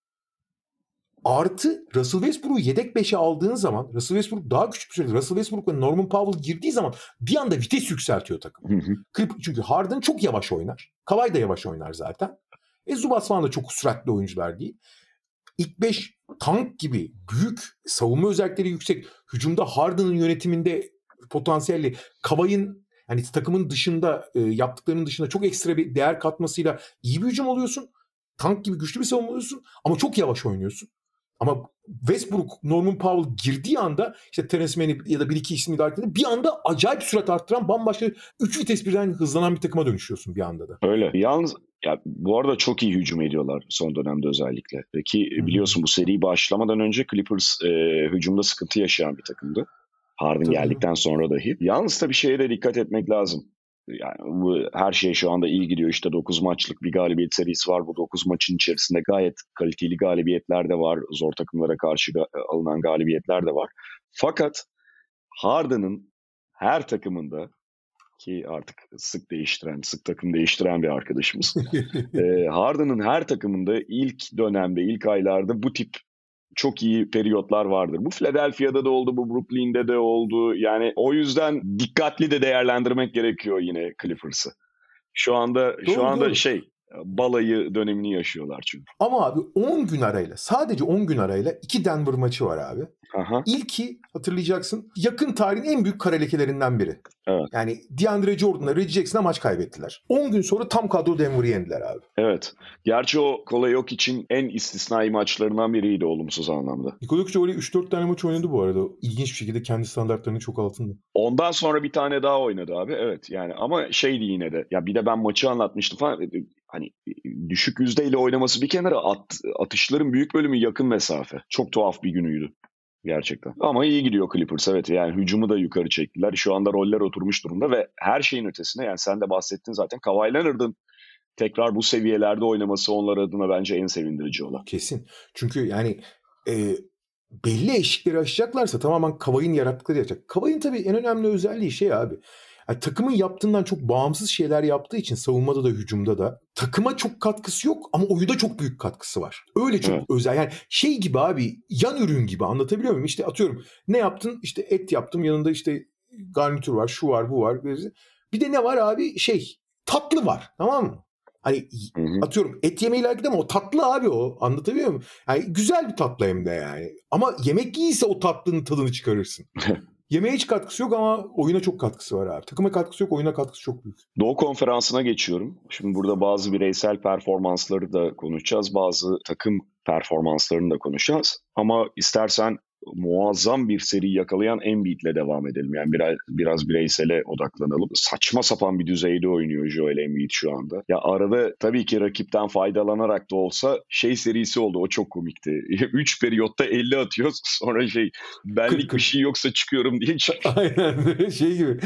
Artı Russell Westbrook'u yedek beşe aldığın zaman Russell Westbrook daha küçük bir sürede Russell Westbrook ve Norman Powell girdiği zaman bir anda vites yükseltiyor takım. Hı hı. Çünkü Harden çok yavaş oynar. Kawhi da yavaş oynar zaten. E Zubac falan da çok süratli oyuncular değil. İlk beş tank gibi büyük, savunma özellikleri yüksek, hücumda Harden'ın yönetiminde potansiyelli, Kawhi'nin yani takımın dışında e, yaptıklarının dışında çok ekstra bir değer katmasıyla iyi bir hücum oluyorsun. Tank gibi güçlü bir savunma oluyorsun ama çok yavaş oynuyorsun. Ama Westbrook, Norman Powell girdiği anda işte Terance Mann ya da bir iki ismi daha ekledi. Bir anda acayip sürat arttıran bambaşka üç vites birden hızlanan bir takıma dönüşüyorsun bir anda da. Öyle. Yalnız ya bu arada çok iyi hücum ediyorlar son dönemde özellikle. Ki biliyorsun bu seri başlamadan önce Clippers e, hücumda sıkıntı yaşayan bir takımdı. Harden tabii geldikten sonra dahi. Yalnız tabii şeye de dikkat etmek lazım. Yani bu, her şey şu anda iyi gidiyor. İşte dokuz maçlık bir galibiyet serisi var. Bu dokuz maçın içerisinde gayet kaliteli galibiyetler de var. Zor takımlara karşı ga- alınan galibiyetler de var. Fakat Harden'ın her takımında, ki artık sık değiştiren, sık takım değiştiren bir arkadaşımız. e, Harden'ın her takımında ilk dönemde, ilk aylarda bu tip çok iyi periyotlar vardır. Bu Philadelphia'da da oldu, bu Brooklyn'de de oldu. Yani o yüzden dikkatli de değerlendirmek gerekiyor yine Clippers'ı. Şu anda doğru, şu anda doğru. şey balayı dönemini yaşıyorlar çünkü. Ama abi on gün arayla, sadece on gün arayla iki Denver maçı var abi. Aha. İlki hatırlayacaksın, yakın tarihin en büyük kara lekelerinden biri. Evet. Yani DeAndre Jordan'la Reggie Jackson'a maç kaybettiler. on gün sonra tam kadro Denver'ı yendiler abi. Evet. Gerçi o Nikola Jokic'in en istisnai maçlarından biriydi olumsuz anlamda. Nikola Jokic öyle üç dört tane maç oynadı bu arada. İlginç bir şekilde kendi standartlarının çok altında. Ondan sonra bir tane daha oynadı abi. Evet yani ama şeydi yine de. Ya bir de ben maçı anlatmıştım falan. Hani düşük yüzdeyle oynaması bir kenara, at, atışların büyük bölümü yakın mesafe. Çok tuhaf bir günüydü gerçekten. Ama iyi gidiyor Clippers, evet yani hücumu da yukarı çektiler. Şu anda roller oturmuş durumda ve her şeyin ötesine, yani sen de bahsettin zaten, Kawhi Leonard'ın tekrar bu seviyelerde oynaması onlar adına bence en sevindirici olan. Kesin. Çünkü yani e, belli eşikleri aşacaklarsa tamamen Kawhi'nin yarattıkları yapacak. Kawhi'nin tabii en önemli özelliği şey abi. Yani takımın yaptığından çok bağımsız şeyler yaptığı için savunmada da hücumda da takıma çok katkısı yok ama oyunda çok büyük katkısı var. Öyle çok evet. özel. Yani şey gibi abi, yan ürün gibi, anlatabiliyor muyum? İşte atıyorum ne yaptın? İşte et yaptım, yanında işte garnitür var, şu var, bu var. Bir de ne var abi? Şey, tatlı var, tamam mı? Hani hı hı. atıyorum et yemeğiyle ilgili ama o tatlı abi, o, anlatabiliyor muyum? Yani güzel bir tatlı hem de yani. Ama yemek iyiyse o tatlının tadını çıkarırsın. Yemeğe hiç katkısı yok ama oyuna çok katkısı var abi. Takıma katkısı yok, oyuna katkısı çok büyük. Doğu Konferansı'na geçiyorum. Şimdi burada bazı bireysel performansları da konuşacağız. Bazı takım performanslarını da konuşacağız. Ama istersen muazzam bir seri yakalayan Embiid'le devam edelim. Yani biraz biraz bireysele odaklanalım. Saçma sapan bir düzeyde oynuyor Joel Embiid şu anda. Ya arada tabii ki rakipten faydalanarak da olsa şey serisi oldu. O çok komikti. üç periyotta elli atıyor. Sonra şey, benlik bir şey yoksa çıkıyorum diye çıkıyor. Aynen şey gibi.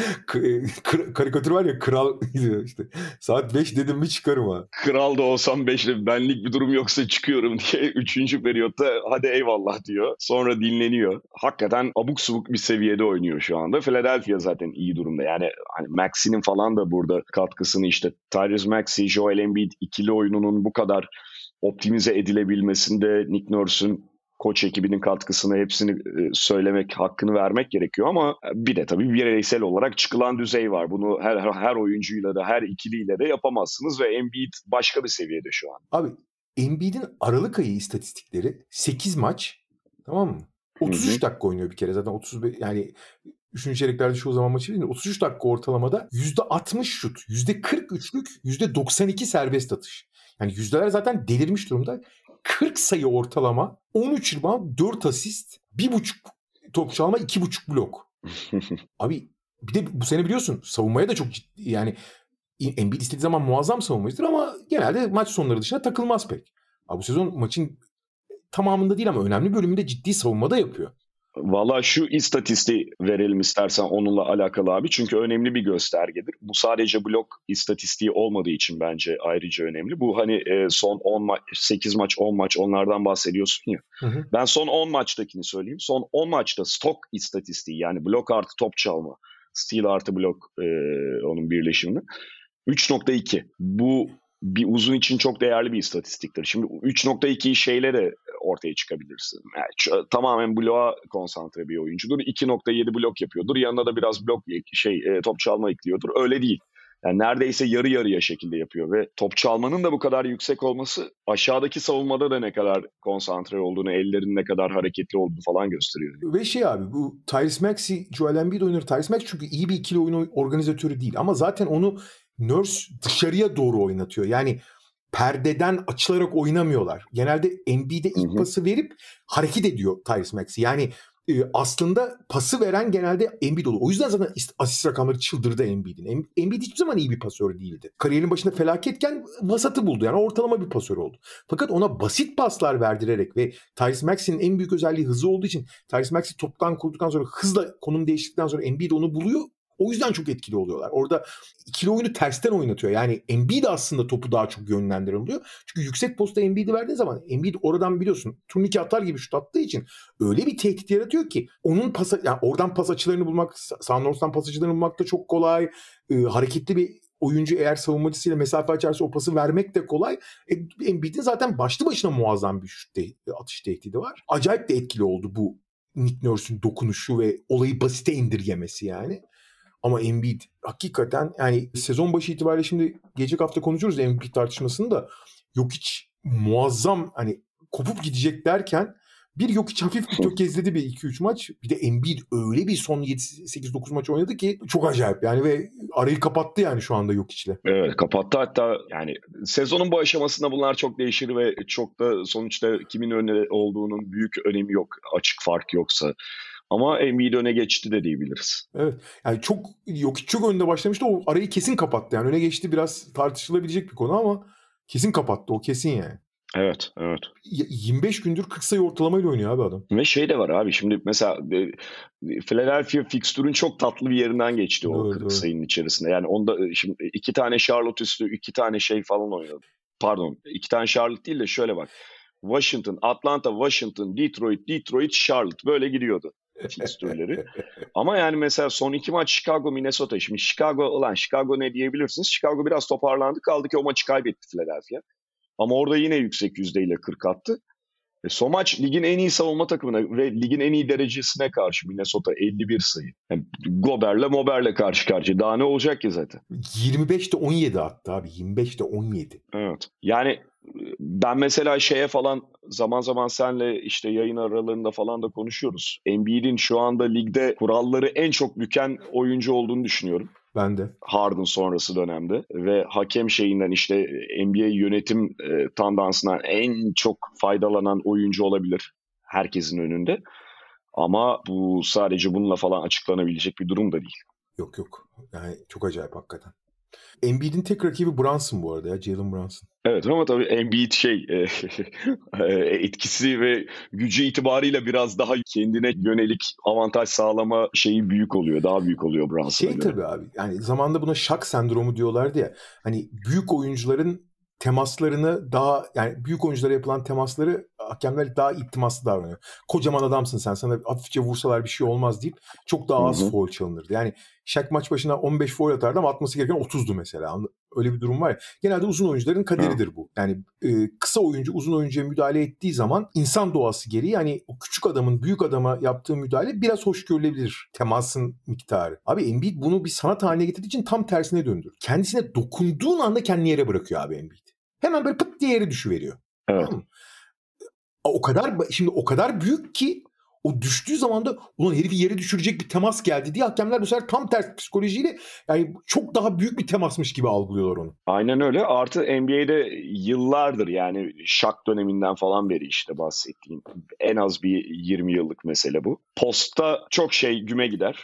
K- karikatür var ya, kral işte. Saat beş dedim mi çıkarım ha. Kral da olsam beşte, benlik bir durum yoksa çıkıyorum diye üçüncü periyotta hadi eyvallah diyor. Sonra dinleniyor. Hakikaten abuk subuk bir seviyede oynuyor şu anda. Philadelphia zaten iyi durumda. Yani hani Maxi'nin falan da burada katkısını, işte Tyrese Maxey, Joel Embiid ikili oyununun bu kadar optimize edilebilmesinde Nick Nurse'un koç ekibinin katkısını, hepsini söylemek, hakkını vermek gerekiyor ama bir de tabii bireysel olarak çıkılan düzey var. Bunu her her oyuncuyla da, her ikiliyle de yapamazsınız ve Embiid başka bir seviyede şu an. Abi Embiid'in Aralık ayı istatistikleri sekiz maç, tamam mı? otuz üç hı hı. dakika oynuyor bir kere zaten, otuz beş, yani üçüncü çeyreklerde çoğu zaman maçı değil mi? otuz üç dakika ortalamada yüzde altmış şut, yüzde kırk üçlük, yüzde doksan iki serbest atış. Yani yüzdeler zaten delirmiş durumda. kırk sayı ortalama, on üç rebound, dört asist, bir buçuk top çalma, iki buçuk blok. Abi Bir de bu sene biliyorsun savunmaya da çok ciddi, yani Embiid istediği zaman muazzam savunmacıdır ama genelde maç sonları dışında takılmaz pek. Abi bu sezon maçın tamamında değil ama önemli bölümünde ciddi savunma da yapıyor. Valla şu istatistiği verelim istersen onunla alakalı abi. Çünkü önemli bir göstergedir. Bu sadece blok istatistiği olmadığı için bence ayrıca önemli. Bu hani son on maç, sekiz maç, on maç onlardan bahsediyorsun ya. Hı hı. Ben son on maçtakini söyleyeyim. Son on maçta stok istatistiği, yani blok artı top çalma, steal artı blok, e, onun birleşimini üç nokta iki. Bu bir uzun için çok değerli bir istatistiktir. Şimdi üç nokta ikiyi şeyle de ortaya çıkabilirsin. Yani tamamen bloğa konsantre bir oyuncudur. iki nokta yedi blok yapıyordur. Yanına da biraz blok şey top çalma ekliyordur. Öyle değil. Yani neredeyse yarı yarıya şekilde yapıyor ve top çalmanın da bu kadar yüksek olması aşağıdaki savunmada da ne kadar konsantre olduğunu, ellerinin ne kadar hareketli olduğunu falan gösteriyor. Ve şey abi, bu Tyrese Maxey, Joel Embiid oynar. Tyrese Maxey çünkü iyi bir ikili oyun organizatörü değil ama zaten onu Nurse dışarıya doğru oynatıyor. Yani perdeden açılarak oynamıyorlar. Genelde Embiid'e ilk pası verip hareket ediyor Tyrese Maxey. Yani e, aslında pası veren genelde Embiid oluyor. O yüzden zaten asist rakamları çıldırdı Embiid'in. Embiid hiçbir zaman iyi bir pasör değildi. Kariyerin başında felaketken vasatı buldu. Yani ortalama bir pasör oldu. Fakat ona basit paslar verdirerek ve Tyrese Maxey'nin en büyük özelliği hızı olduğu için Tyrese Maxey toptan kurduktan sonra hızla konum değiştikten sonra Embiid onu buluyor. O yüzden çok etkili oluyorlar. Orada ikili oyunu tersten oynatıyor. Yani Embiid aslında topu daha çok yönlendiriliyor. Çünkü yüksek posta Embiid'i verdiğin zaman Embiid oradan biliyorsun turnike atar gibi şut attığı için öyle bir tehdit yaratıyor ki onun pas, yani oradan pas açılarını bulmak, Sandors'tan pas açılarını bulmak da çok kolay. Ee, hareketli bir oyuncu eğer savunmacısıyla mesafe açarsa o pası vermek de kolay. E, Embiid'in zaten başlı başına muazzam bir şut te- atış tehdidi var. Acayip de etkili oldu bu Nick Nurse'ün dokunuşu ve olayı basite indirgemesi yani. Ama Embiid hakikaten, yani sezon başı itibariyle, şimdi gelecek hafta konuşuruz Embiid tartışmasını da, Jokic muazzam hani kopup gidecek derken bir Jokic hafif bir tökezledi bir iki üç maç. Bir de Embiid öyle bir son yedi sekiz dokuz maç oynadı ki çok acayip yani ve arayı kapattı yani şu anda Jokic'le. Evet, kapattı. Hatta yani sezonun bu aşamasında bunlar çok değişir ve çok da sonuçta kimin önde olduğunun büyük önemi yok. Açık fark yoksa. Ama Embiid öne geçti de diyebiliriz. Evet. Yani çok Jokic çok önde başlamıştı. O arayı kesin kapattı. Yani öne geçti, biraz tartışılabilecek bir konu ama kesin kapattı. O kesin yani. Evet, evet. yirmi beş gündür kırk sayı ortalamayla oynuyor abi adam. Ve şey de var abi, şimdi mesela Philadelphia fikstürün çok tatlı bir yerinden geçti doğru, o kırk doğru. sayının içerisinde. Yani onda şimdi iki tane Charlotte üstü, iki tane şey falan oynadı. Pardon, iki tane Charlotte değil de şöyle bak. Washington, Atlanta, Washington, Detroit, Detroit, Charlotte böyle gidiyordu fikstürleri. Ama yani mesela son iki maç Chicago, Minnesota. Şimdi Chicago, ulan Chicago ne diyebilirsiniz? Chicago biraz toparlandı. Kaldı ki o maçı kaybetti Philadelphia. Ama orada yine yüksek yüzdeyle kırk attı. E son maç ligin en iyi savunma takımına ve ligin en iyi derecesine karşı Minnesota elli bir sayı. Yani Gober'le Mober'le karşı karşıya. Daha ne olacak ki zaten? yirmi beşte on yedi attı abi. yirmi beşte on yedi. Evet. Yani ben mesela şeye falan zaman zaman senle işte yayın aralarında falan da konuşuyoruz. Embiid'in şu anda ligde kuralları en çok büken oyuncu olduğunu düşünüyorum. Ben de. Harden sonrası dönemde ve hakem şeyinden işte N B A yönetim e, tandansından en çok faydalanan oyuncu olabilir herkesin önünde. Ama bu sadece bununla falan açıklanabilecek bir durum da değil. Yok yok. Yani çok acayip hakikaten. Embiid'in tek rakibi Brunson bu arada ya, Jalen Brunson. Evet ama tabii Embiid şey etkisi ve gücü itibarıyla biraz daha kendine yönelik avantaj sağlama şeyi büyük oluyor. Daha büyük oluyor Brunson'a Şey göre. Tabii abi, yani zamanında buna Shaq sendromu diyorlardı ya. Hani büyük oyuncuların temaslarını daha, yani büyük oyunculara yapılan temasları hakemler daha iltimaslı davranıyor. Kocaman adamsın sen, sana hafifçe vursalar bir şey olmaz deyip çok daha az foul çalınırdı. Yani Shaq maç başına on beş foul atardı ama atması gereken otuzdu mesela. Öyle bir durum var ya. Genelde uzun oyuncuların kaderidir Hı. bu. Yani e, kısa oyuncu uzun oyuncuya müdahale ettiği zaman insan doğası gereği, yani o küçük adamın büyük adama yaptığı müdahale biraz hoş görülebilir, temasın miktarı. Abi Embiid bunu bir sanat haline getirdiği için tam tersine döndür. Kendisine dokunduğun anda kendini yere bırakıyor abi Embiid. Hemen böyle pıt diye yere düşüveriyor. Evet. Tamam mı? O kadar şimdi o kadar büyük ki o düştüğü zaman da ulan herifi yere düşürecek bir temas geldi diye hakemler bu sefer tam ters psikolojiyle, yani çok daha büyük bir temasmış gibi algılıyorlar onu. Aynen öyle. Artı N B A'de yıllardır, yani Shaq döneminden falan beri işte bahsettiğim en az bir yirmi yıllık mesele bu. Posta çok şey güme gider.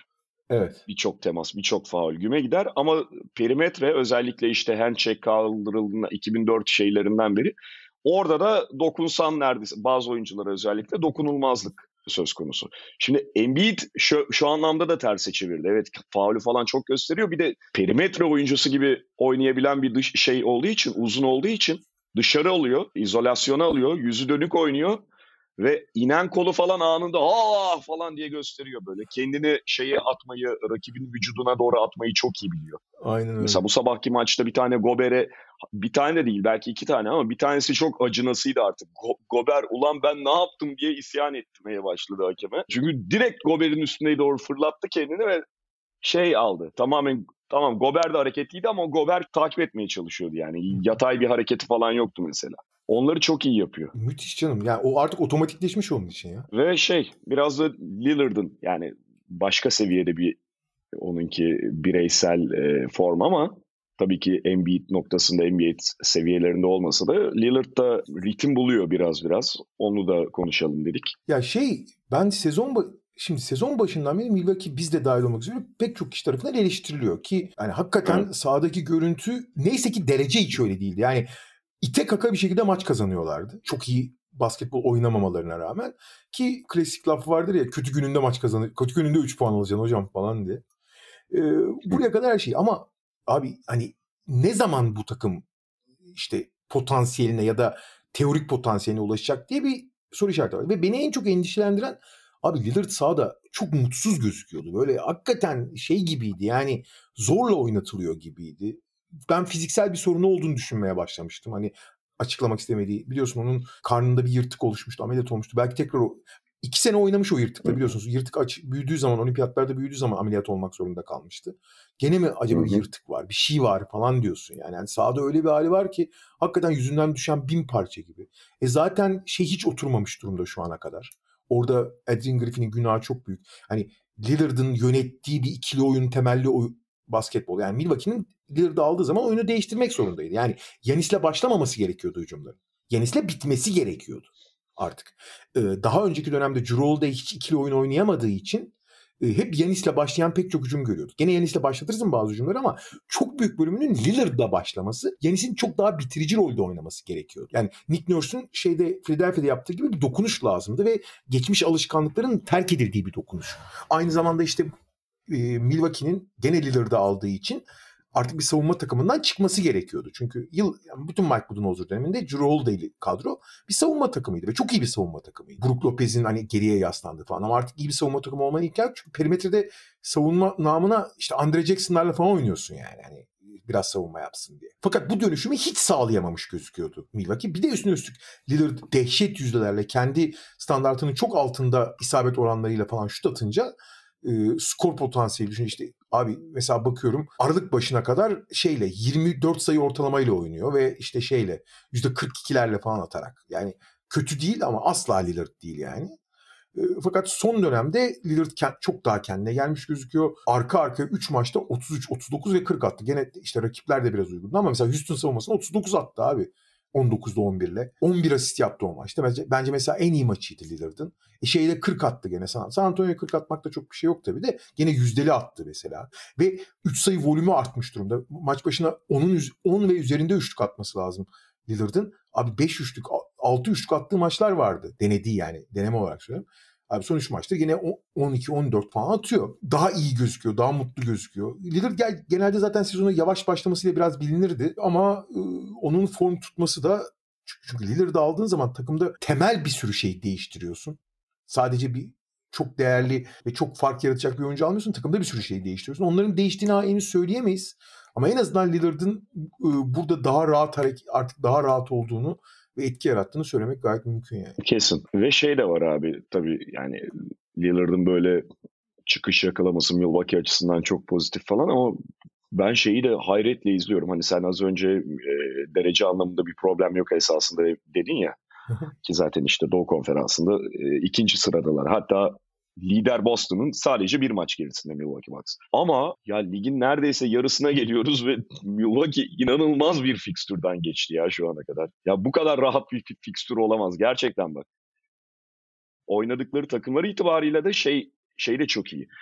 Evet. Birçok temas, birçok faul güme gider ama perimetre özellikle işte handshake kaldırıldığında iki bin dört şeylerinden beri orada da dokunsan neredeyse bazı oyunculara özellikle dokunulmazlık söz konusu. Şimdi Embiid şu, şu anlamda da terse çevirdi. Evet faulü falan çok gösteriyor. Bir de perimetre oyuncusu gibi oynayabilen bir dış şey olduğu için, uzun olduğu için dışarı alıyor, izolasyona alıyor, yüzü dönük oynuyor. Ve inen kolu falan anında aa falan diye gösteriyor böyle. Kendini şeye atmayı, rakibin vücuduna doğru atmayı çok iyi biliyor. Aynen öyle. Mesela bu sabahki maçta bir tane Gober'e, bir tane de değil belki iki tane ama bir tanesi çok acınasıydı artık. Go- Gober ulan ben ne yaptım diye isyan etmeye başladı hakeme. Çünkü direkt Gober'in üstüne doğru fırlattı kendini ve şey aldı. Tamamen tamam Gober de hareketliydi ama Gober takip etmeye çalışıyordu yani. Yatay bir hareketi falan yoktu mesela. Onları çok iyi yapıyor. Müthiş canım. Yani o artık otomatikleşmiş onun için ya. Ve şey biraz da Lillard'ın yani başka seviyede bir onunki bireysel e, form ama tabii ki Embiid noktasında N B A seviyelerinde olmasa da Lillard da ritim buluyor biraz biraz. Onu da konuşalım dedik. Ya şey ben sezon ba- şimdi sezon başından beri Milwaukee biz de dahil olmak üzere pek çok kişi tarafından eleştiriliyor ki yani hakikaten Evet. sahadaki görüntü neyse ki derece hiç öyle değildi. Yani ite kaka bir şekilde maç kazanıyorlardı. Çok iyi basketbol oynamamalarına rağmen ki klasik laf vardır ya kötü gününde maç kazanır. Kötü gününde üç puan alacaksın hocam falan diye. Ee, buraya kadar her şey ama abi hani ne zaman bu takım işte potansiyeline ya da teorik potansiyeline ulaşacak diye bir soru işareti var. Ve beni en çok endişelendiren abi Lillard sahada çok mutsuz gözüküyordu. Böyle hakikaten şey gibiydi yani zorla oynatılıyor gibiydi. Ben fiziksel bir sorunu olduğunu düşünmeye başlamıştım. Hani açıklamak istemediği. Biliyorsun onun karnında bir yırtık oluşmuştu. Ameliyat olmuştu. Belki tekrar o iki sene oynamış o yırtıkla biliyorsunuz. Yırtık aç, büyüdüğü zaman olimpiyatlarda büyüdüğü zaman ameliyat olmak zorunda kalmıştı. Gene mi acaba bir yırtık var? Bir şey var falan diyorsun yani. Yani sahada öyle bir hali var ki hakikaten yüzünden düşen bin parça gibi. E zaten şey hiç oturmamış durumda şu ana kadar. Orada Adrian Griffin'in günahı çok büyük. Hani Lillard'ın yönettiği bir ikili oyun temelli oy- basketbol. Yani Milwaukee'nin Lillard'ı aldığı zaman oyunu değiştirmek zorundaydı. Yani Yanis'le başlamaması gerekiyordu hücumların. Yanis'le bitmesi gerekiyordu artık. Ee, daha önceki dönemde Jrue Holiday hiç ikili oyun oynayamadığı için e, hep Yanis'le başlayan pek çok hücum görüyorduk. Gene Yanis'le başlatırsın bazı hücumları ama çok büyük bölümünün Lillard'la başlaması, Yanis'in çok daha bitirici rolde oynaması gerekiyordu. Yani Nick Nurse'un şeyde Philadelphia'da yaptığı gibi bir dokunuş lazımdı ve geçmiş alışkanlıkların terk edildiği bir dokunuş. Aynı zamanda işte e, Milwaukee'nin gene Lillard'ı aldığı için artık bir savunma takımından çıkması gerekiyordu. Çünkü yıl yani bütün Mike Budenholzer döneminde Jrue Holiday'li kadro bir savunma takımıydı ve çok iyi bir savunma takımıydı. Brook Lopez'in hani geriye yaslandığı falan ama artık iyi bir savunma takımı olmanın imkanı yok. Çünkü perimetrede savunma namına işte Andre Jackson'larla falan oynuyorsun yani. Hani biraz savunma yapsın diye. Fakat bu dönüşümü hiç sağlayamamış gözüküyordu Milwaukee. Bir de üstüne üstlük Lillard dehşet yüzdelerle kendi standartının çok altında isabet oranlarıyla falan şut atınca e, skor potansiyeli düşün işte abi mesela bakıyorum Aralık başına kadar şeyle yirmi dört sayı ortalamayla oynuyor ve işte şeyle yüzde kırk ikilerle falan atarak yani kötü değil ama asla Lillard değil yani. E, fakat son dönemde Lillard çok daha kendine gelmiş gözüküyor. Arka arkaya üç maçta otuz üç, otuz dokuz ve kırk attı. Gene işte rakipler de biraz uygundu ama mesela Houston savunmasına otuz dokuz attı abi. on dokuzda on birle. on bir asist yaptı o maçta. Bence, bence mesela en iyi maçıydı Lillard'ın. E şeyde kırk attı gene. San, San Antonio'ya kırk atmakta çok bir şey yok tabii de. Gene yüzdeli attı mesela. Ve üç sayı volümü artmış durumda. Maç başına onun on ve üzerinde üçlük atması lazım Lillard'ın. Abi beş üçlük, altı üçlük attığı maçlar vardı. Denediği yani. Deneme olarak söylüyorum. Abi son üç maçta yine on iki on dört falan atıyor. Daha iyi gözüküyor, daha mutlu gözüküyor. Lillard genelde zaten sezona yavaş başlamasıyla biraz bilinirdi ama e, onun form tutması da çünkü Lillard'ı aldığın zaman takımda temel bir sürü şey değiştiriyorsun. Sadece bir çok değerli ve çok fark yaratacak bir oyuncu almıyorsun. Takımda bir sürü şey değiştiriyorsun. Onların değiştiğini henüz söyleyemeyiz. Ama en azından Lillard'ın e, burada daha rahat hareket, artık daha rahat olduğunu ve etki yarattığını söylemek gayet mümkün yani. Kesin. Ve şey de var abi tabii yani Lillard'ın böyle çıkış yakalaması Milwaukee açısından çok pozitif falan ama ben şeyi de hayretle izliyorum. Hani sen az önce e, derece anlamında bir problem yok esasında dedin ya. Ki zaten işte Doğu Konferansı'nda e, ikinci sıradalar. Hatta lider Boston'ın sadece bir maç gerisinde Milwaukee Bucks. Ama ya ligin neredeyse yarısına geliyoruz ve Milwaukee inanılmaz bir fikstürden geçti ya şu ana kadar. Ya bu kadar rahat bir fikstür olamaz gerçekten bak. Oynadıkları takımları itibariyle de şey şey de çok iyi.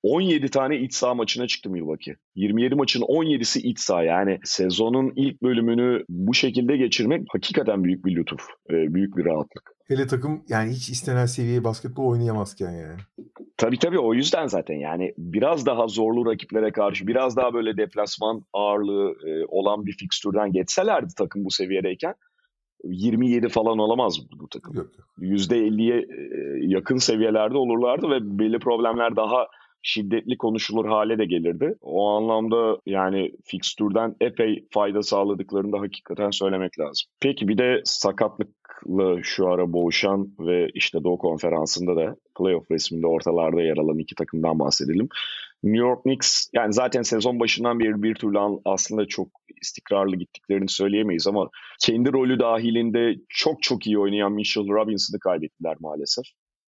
on yedi tane iç saha maçına çıktı Milwaukee. yirmi yedi maçın on yedisi iç saha. Yani sezonun ilk bölümünü bu şekilde geçirmek hakikaten büyük bir lütuf. Büyük bir rahatlık. Hele takım yani hiç istenen seviyeye basketbol oynayamazken yani. Tabii tabii o yüzden zaten yani biraz daha zorlu rakiplere karşı biraz daha böyle deplasman ağırlığı e, olan bir fikstürden geçselerdi takım bu seviyedeyken yirmi yedi falan olamaz bu takım. Yok, yok. yüzde elliye e, yakın seviyelerde olurlardı ve belli problemler daha şiddetli konuşulur hale de gelirdi. O anlamda yani fikstürden epey fayda sağladıklarını da hakikaten söylemek lazım. Peki bir de sakatlıkla şu ara boğuşan ve işte Doğu Konferansı'nda da playoff resminde ortalarda yer alan iki takımdan bahsedelim. New York Knicks yani zaten sezon başından beri bir türlü aslında çok istikrarlı gittiklerini söyleyemeyiz ama kendi rolü dahilinde çok çok iyi oynayan Mitchell Robinson'ı kaybettiler maalesef.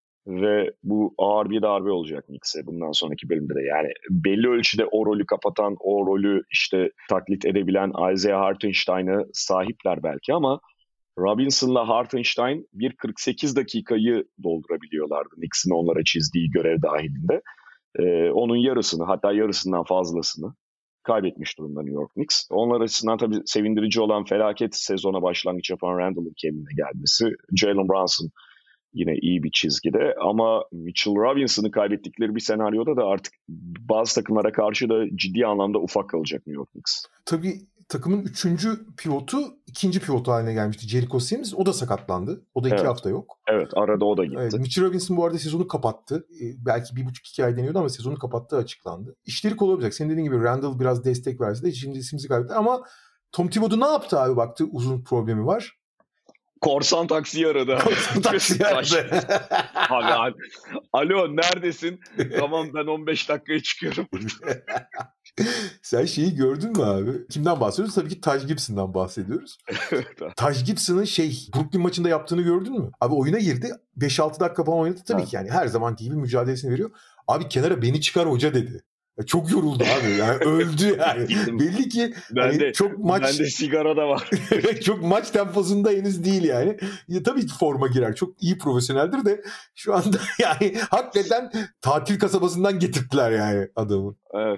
Ve bu ağır bir darbe olacak Knicks'e bundan sonraki bölümde de. Yani belli ölçüde o rolü kapatan, o rolü işte taklit edebilen Isaiah Hartenstein'a sahipler belki ama Robinson'la Hartenstein bir kırk sekiz dakikayı doldurabiliyorlardı Knicks'in onlara çizdiği görev dahilinde. Ee, onun yarısını hatta yarısından fazlasını kaybetmiş durumda New York Knicks. Onlar açısından tabii sevindirici olan felaket sezona başlangıç yapan Randall'ın kendine gelmesi. Jalen Brunson yine iyi bir çizgide ama Mitchell Robinson'ı kaybettikleri bir senaryoda da artık bazı takımlara karşı da ciddi anlamda ufak kalacak New York Knicks. Tabii takımın üçüncü pivotu ikinci pivot haline gelmişti. Jericho Sims. O da sakatlandı. O da iki evet. hafta yok. Evet arada o da gitti. Evet, Mitchell Robinson bu arada sezonu kapattı. Ee, belki bir buçuk iki ay deniyordu ama sezonu kapattığı açıklandı. İşleri kolay olacak. Senin dediğin gibi Randall biraz destek verse de şimdi Sims'i kaybetti ama Tom Thibodeau ne yaptı abi? Baktı uzun problemi var. Korsan taksi aradı. Korsan taksi aradı. Abi, alo neredesin? Tamam ben on beş dakikaya çıkıyorum. Sen şeyi gördün mü abi? Kimden bahsediyoruz? Tabii ki Taj Gibson'dan bahsediyoruz. Taj Gibson'ın şey Brooklyn maçında yaptığını gördün mü? Abi oyuna girdi. beş altı dakika falan oynadı. Tabii evet. ki yani her zamanki gibi mücadelesini veriyor. Abi kenara beni çıkar hoca dedi. Çok yoruldu abi. Yani öldü yani. Belli ki ben hani de, çok maç bende sigara da var. çok maç temposunda henüz değil yani. Ya, tabii ki forma girer. Çok iyi profesyoneldir de şu anda yani hakikaten tatil kasabasından getirdiler yani adamı.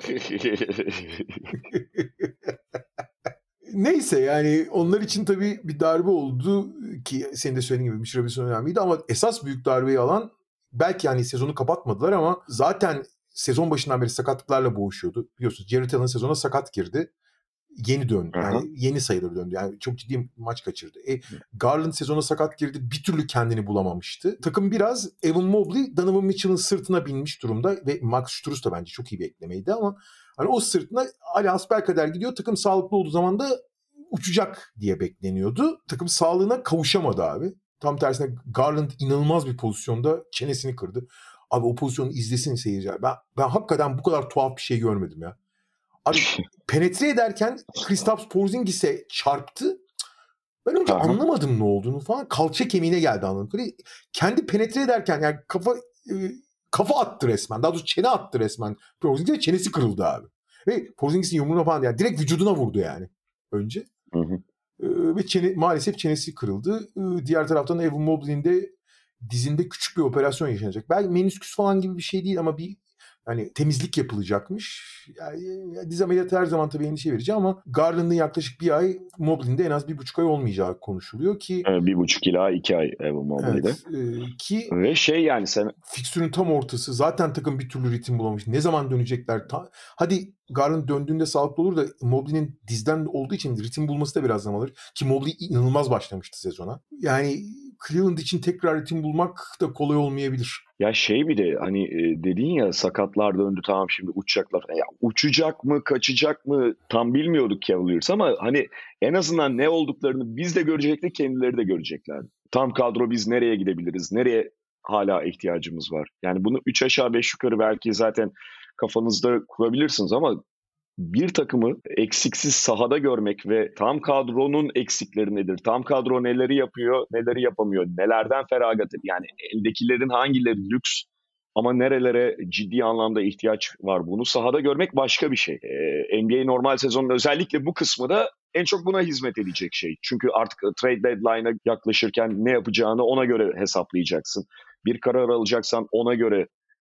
Neyse yani onlar için tabii bir darbe oldu ki senin de söylediğin gibi Mitchell Robinson önemliydi ama esas büyük darbeyi alan belki yani sezonu kapatmadılar ama zaten sezon başından beri sakatlıklarla boğuşuyordu. Biliyorsunuz Jared Allen sezona sakat girdi. Yeni döndü. Yani uh-huh. yeni sayılır döndü. Yani çok ciddi maç kaçırdı. E, Garland sezona sakat girdi. Bir türlü kendini bulamamıştı. Takım biraz Evan Mobley, Donovan Mitchell'ın sırtına binmiş durumda ve Max Strus da bence çok iyi bir eklemeydi ama hani o sırtına Ali Asbelkader gidiyor. Takım sağlıklı olduğu zaman da uçacak diye bekleniyordu. Takım sağlığına kavuşamadı abi. Tam tersine Garland inanılmaz bir pozisyonda çenesini kırdı. Abi o pozisyonu izlesin seyirciler. Ben, ben hakikaten bu kadar tuhaf bir şey görmedim ya. Abi penetre ederken Kristaps Porzingis'e çarptı. Ben önce Aha. anlamadım ne olduğunu falan. Kalça kemiğine geldi anladım. Kendi penetre ederken yani kafa e, kafa attı resmen. Daha doğrusu çene attı resmen. Porzingis'e çenesi kırıldı abi. Ve Porzingis'in yumruğuna falan yani direkt vücuduna vurdu yani önce. Hı hı. E, ve çene, maalesef çenesi kırıldı. E, diğer taraftan Evan Mobley'in de dizinde küçük bir operasyon yaşanacak. Belki menisküs falan gibi bir şey değil ama bir hani temizlik yapılacakmış. Yani, diz ameliyatı her zaman tabii endişe verici ama Garland'ın yaklaşık bir ay, Mobley'in de en az bir buçuk ay olmayacağı konuşuluyor ki. Evet, bir buçuk ila iki ay Evan Mobley'de. Evet, e, ki ve şey yani sen. Fikstürün tam ortası. Zaten takım bir türlü ritim bulamamış. Ne zaman dönecekler? Ta, hadi Garland döndüğünde sağlıklı olur da Mobley'nin dizden olduğu için ritim bulması da biraz zaman alır. Ki Mobley inanılmaz başlamıştı sezona. Yani Cleveland için tekrar ritim bulmak da kolay olmayabilir. Ya şey bir de hani e, dedin ya sakatlar döndü tamam şimdi uçacaklar. Ya uçacak mı kaçacak mı tam bilmiyorduk Cavaliers ama hani en azından ne olduklarını biz de görecektik kendileri de görecekler. Tam kadro biz nereye gidebiliriz? Nereye hala ihtiyacımız var? Yani bunu üç aşağı beş yukarı belki zaten kafanızda kurabilirsiniz ama bir takımı eksiksiz sahada görmek ve tam kadronun eksikleri nedir? Tam kadro neleri yapıyor, neleri yapamıyor? Nelerden feragat ediyor? Yani eldekilerin hangileri lüks ama nerelere ciddi anlamda ihtiyaç var? Bunu sahada görmek başka bir şey. Ee, N B A normal sezonun özellikle bu kısmı da en çok buna hizmet edecek şey. Çünkü artık trade deadline'a yaklaşırken ne yapacağını ona göre hesaplayacaksın. Bir karar alacaksan ona göre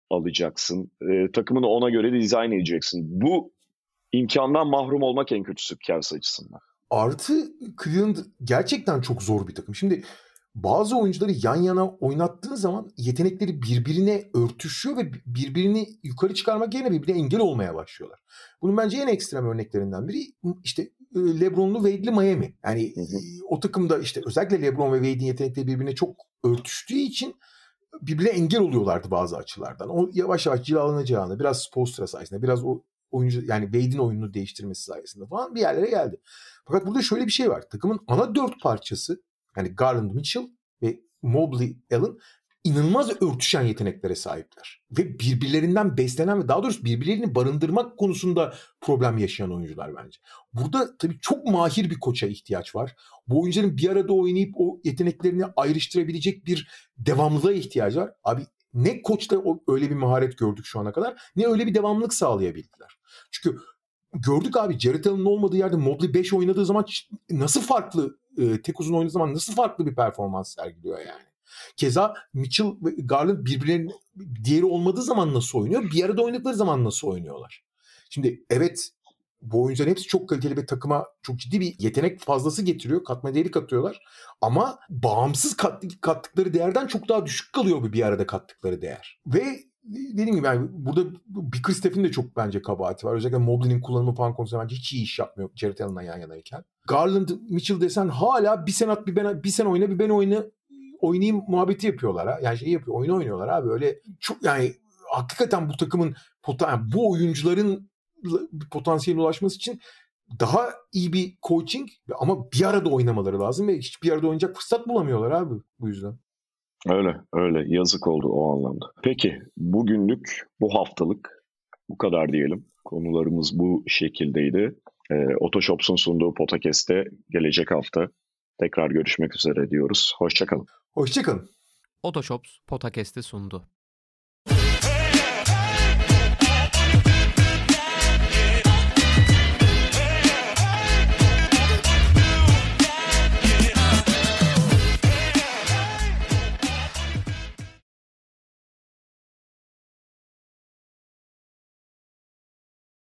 alacaksın. E, takımını ona göre dizayn edeceksin. Bu imkandan mahrum olmak en kötüsü Cavs açısından. Artı Cleveland gerçekten çok zor bir takım. Şimdi bazı oyuncuları yan yana oynattığın zaman yetenekleri birbirine örtüşüyor ve birbirini yukarı çıkarmak yerine birbirine engel olmaya başlıyorlar. Bunun bence en ekstrem örneklerinden biri işte LeBron'lu Wade'li Miami. Yani hı hı. O takımda işte özellikle LeBron ve Wade'in yetenekleri birbirine çok örtüştüğü için birbirine engel oluyorlardı bazı açılardan. O yavaş yavaş cilalanacağını, biraz Spoelstra sayesinde, biraz o oyuncu yani Wade'in oyununu değiştirmesi sayesinde falan bir yerlere geldi. Fakat burada şöyle bir şey var. Takımın ana dört parçası yani Garland, Mitchell ve Mobley, Allen inanılmaz örtüşen yeteneklere sahipler. Ve birbirlerinden beslenen ve daha doğrusu birbirlerini barındırmak konusunda problem yaşayan oyuncular bence. Burada tabii çok mahir bir koça ihtiyaç var. Bu oyuncuların bir arada oynayıp o yeteneklerini ayrıştırabilecek bir devamlılığa ihtiyacı var. Abi ne koçta öyle bir maharet gördük şu ana kadar ne öyle bir devamlılık sağlayabildiler. Çünkü gördük abi Jarrett Allen'ın olmadığı yerde Mobley beş oynadığı zaman nasıl farklı e, tek uzun oynadığı zaman nasıl farklı bir performans sergiliyor yani. Keza Mitchell ve Garland birbirlerinin diğeri olmadığı zaman nasıl oynuyor? Bir arada oynadıkları zaman nasıl oynuyorlar? Şimdi evet bu oyuncuların hepsi çok kaliteli ve takıma çok ciddi bir yetenek fazlası getiriyor. Katma değeri katıyorlar. Ama bağımsız kat, kattıkları değerden çok daha düşük kalıyor bir arada kattıkları değer. Ve dediğim gibi yani burada Bickerstaff'in de çok bence kabahati var. Özellikle Mobley'nin kullanımı falan konusunda bence hiç iyi iş yapmıyor Jarrett Allen'la yan yanayken. Garland, Mitchell desen hala bir sen at bir ben bir sen oyna bir ben oyna oynayayım muhabbeti yapıyorlar ha. Yani şey yapıyor, oyunu oynuyorlar abi. Öyle çok yani hakikaten bu takımın poten, bu oyuncuların potansiyeline ulaşması için daha iyi bir coaching ama bir arada oynamaları lazım ve hiçbir arada oynayacak fırsat bulamıyorlar abi bu yüzden. Öyle öyle yazık oldu o anlamda. Peki bugünlük bu haftalık bu kadar diyelim. Konularımız bu şekildeydi. E, Otoshops'un sunduğu podcast'te gelecek hafta tekrar görüşmek üzere diyoruz. Hoşça kalın. Hoşça kalın. Otoshops podcast'i sundu.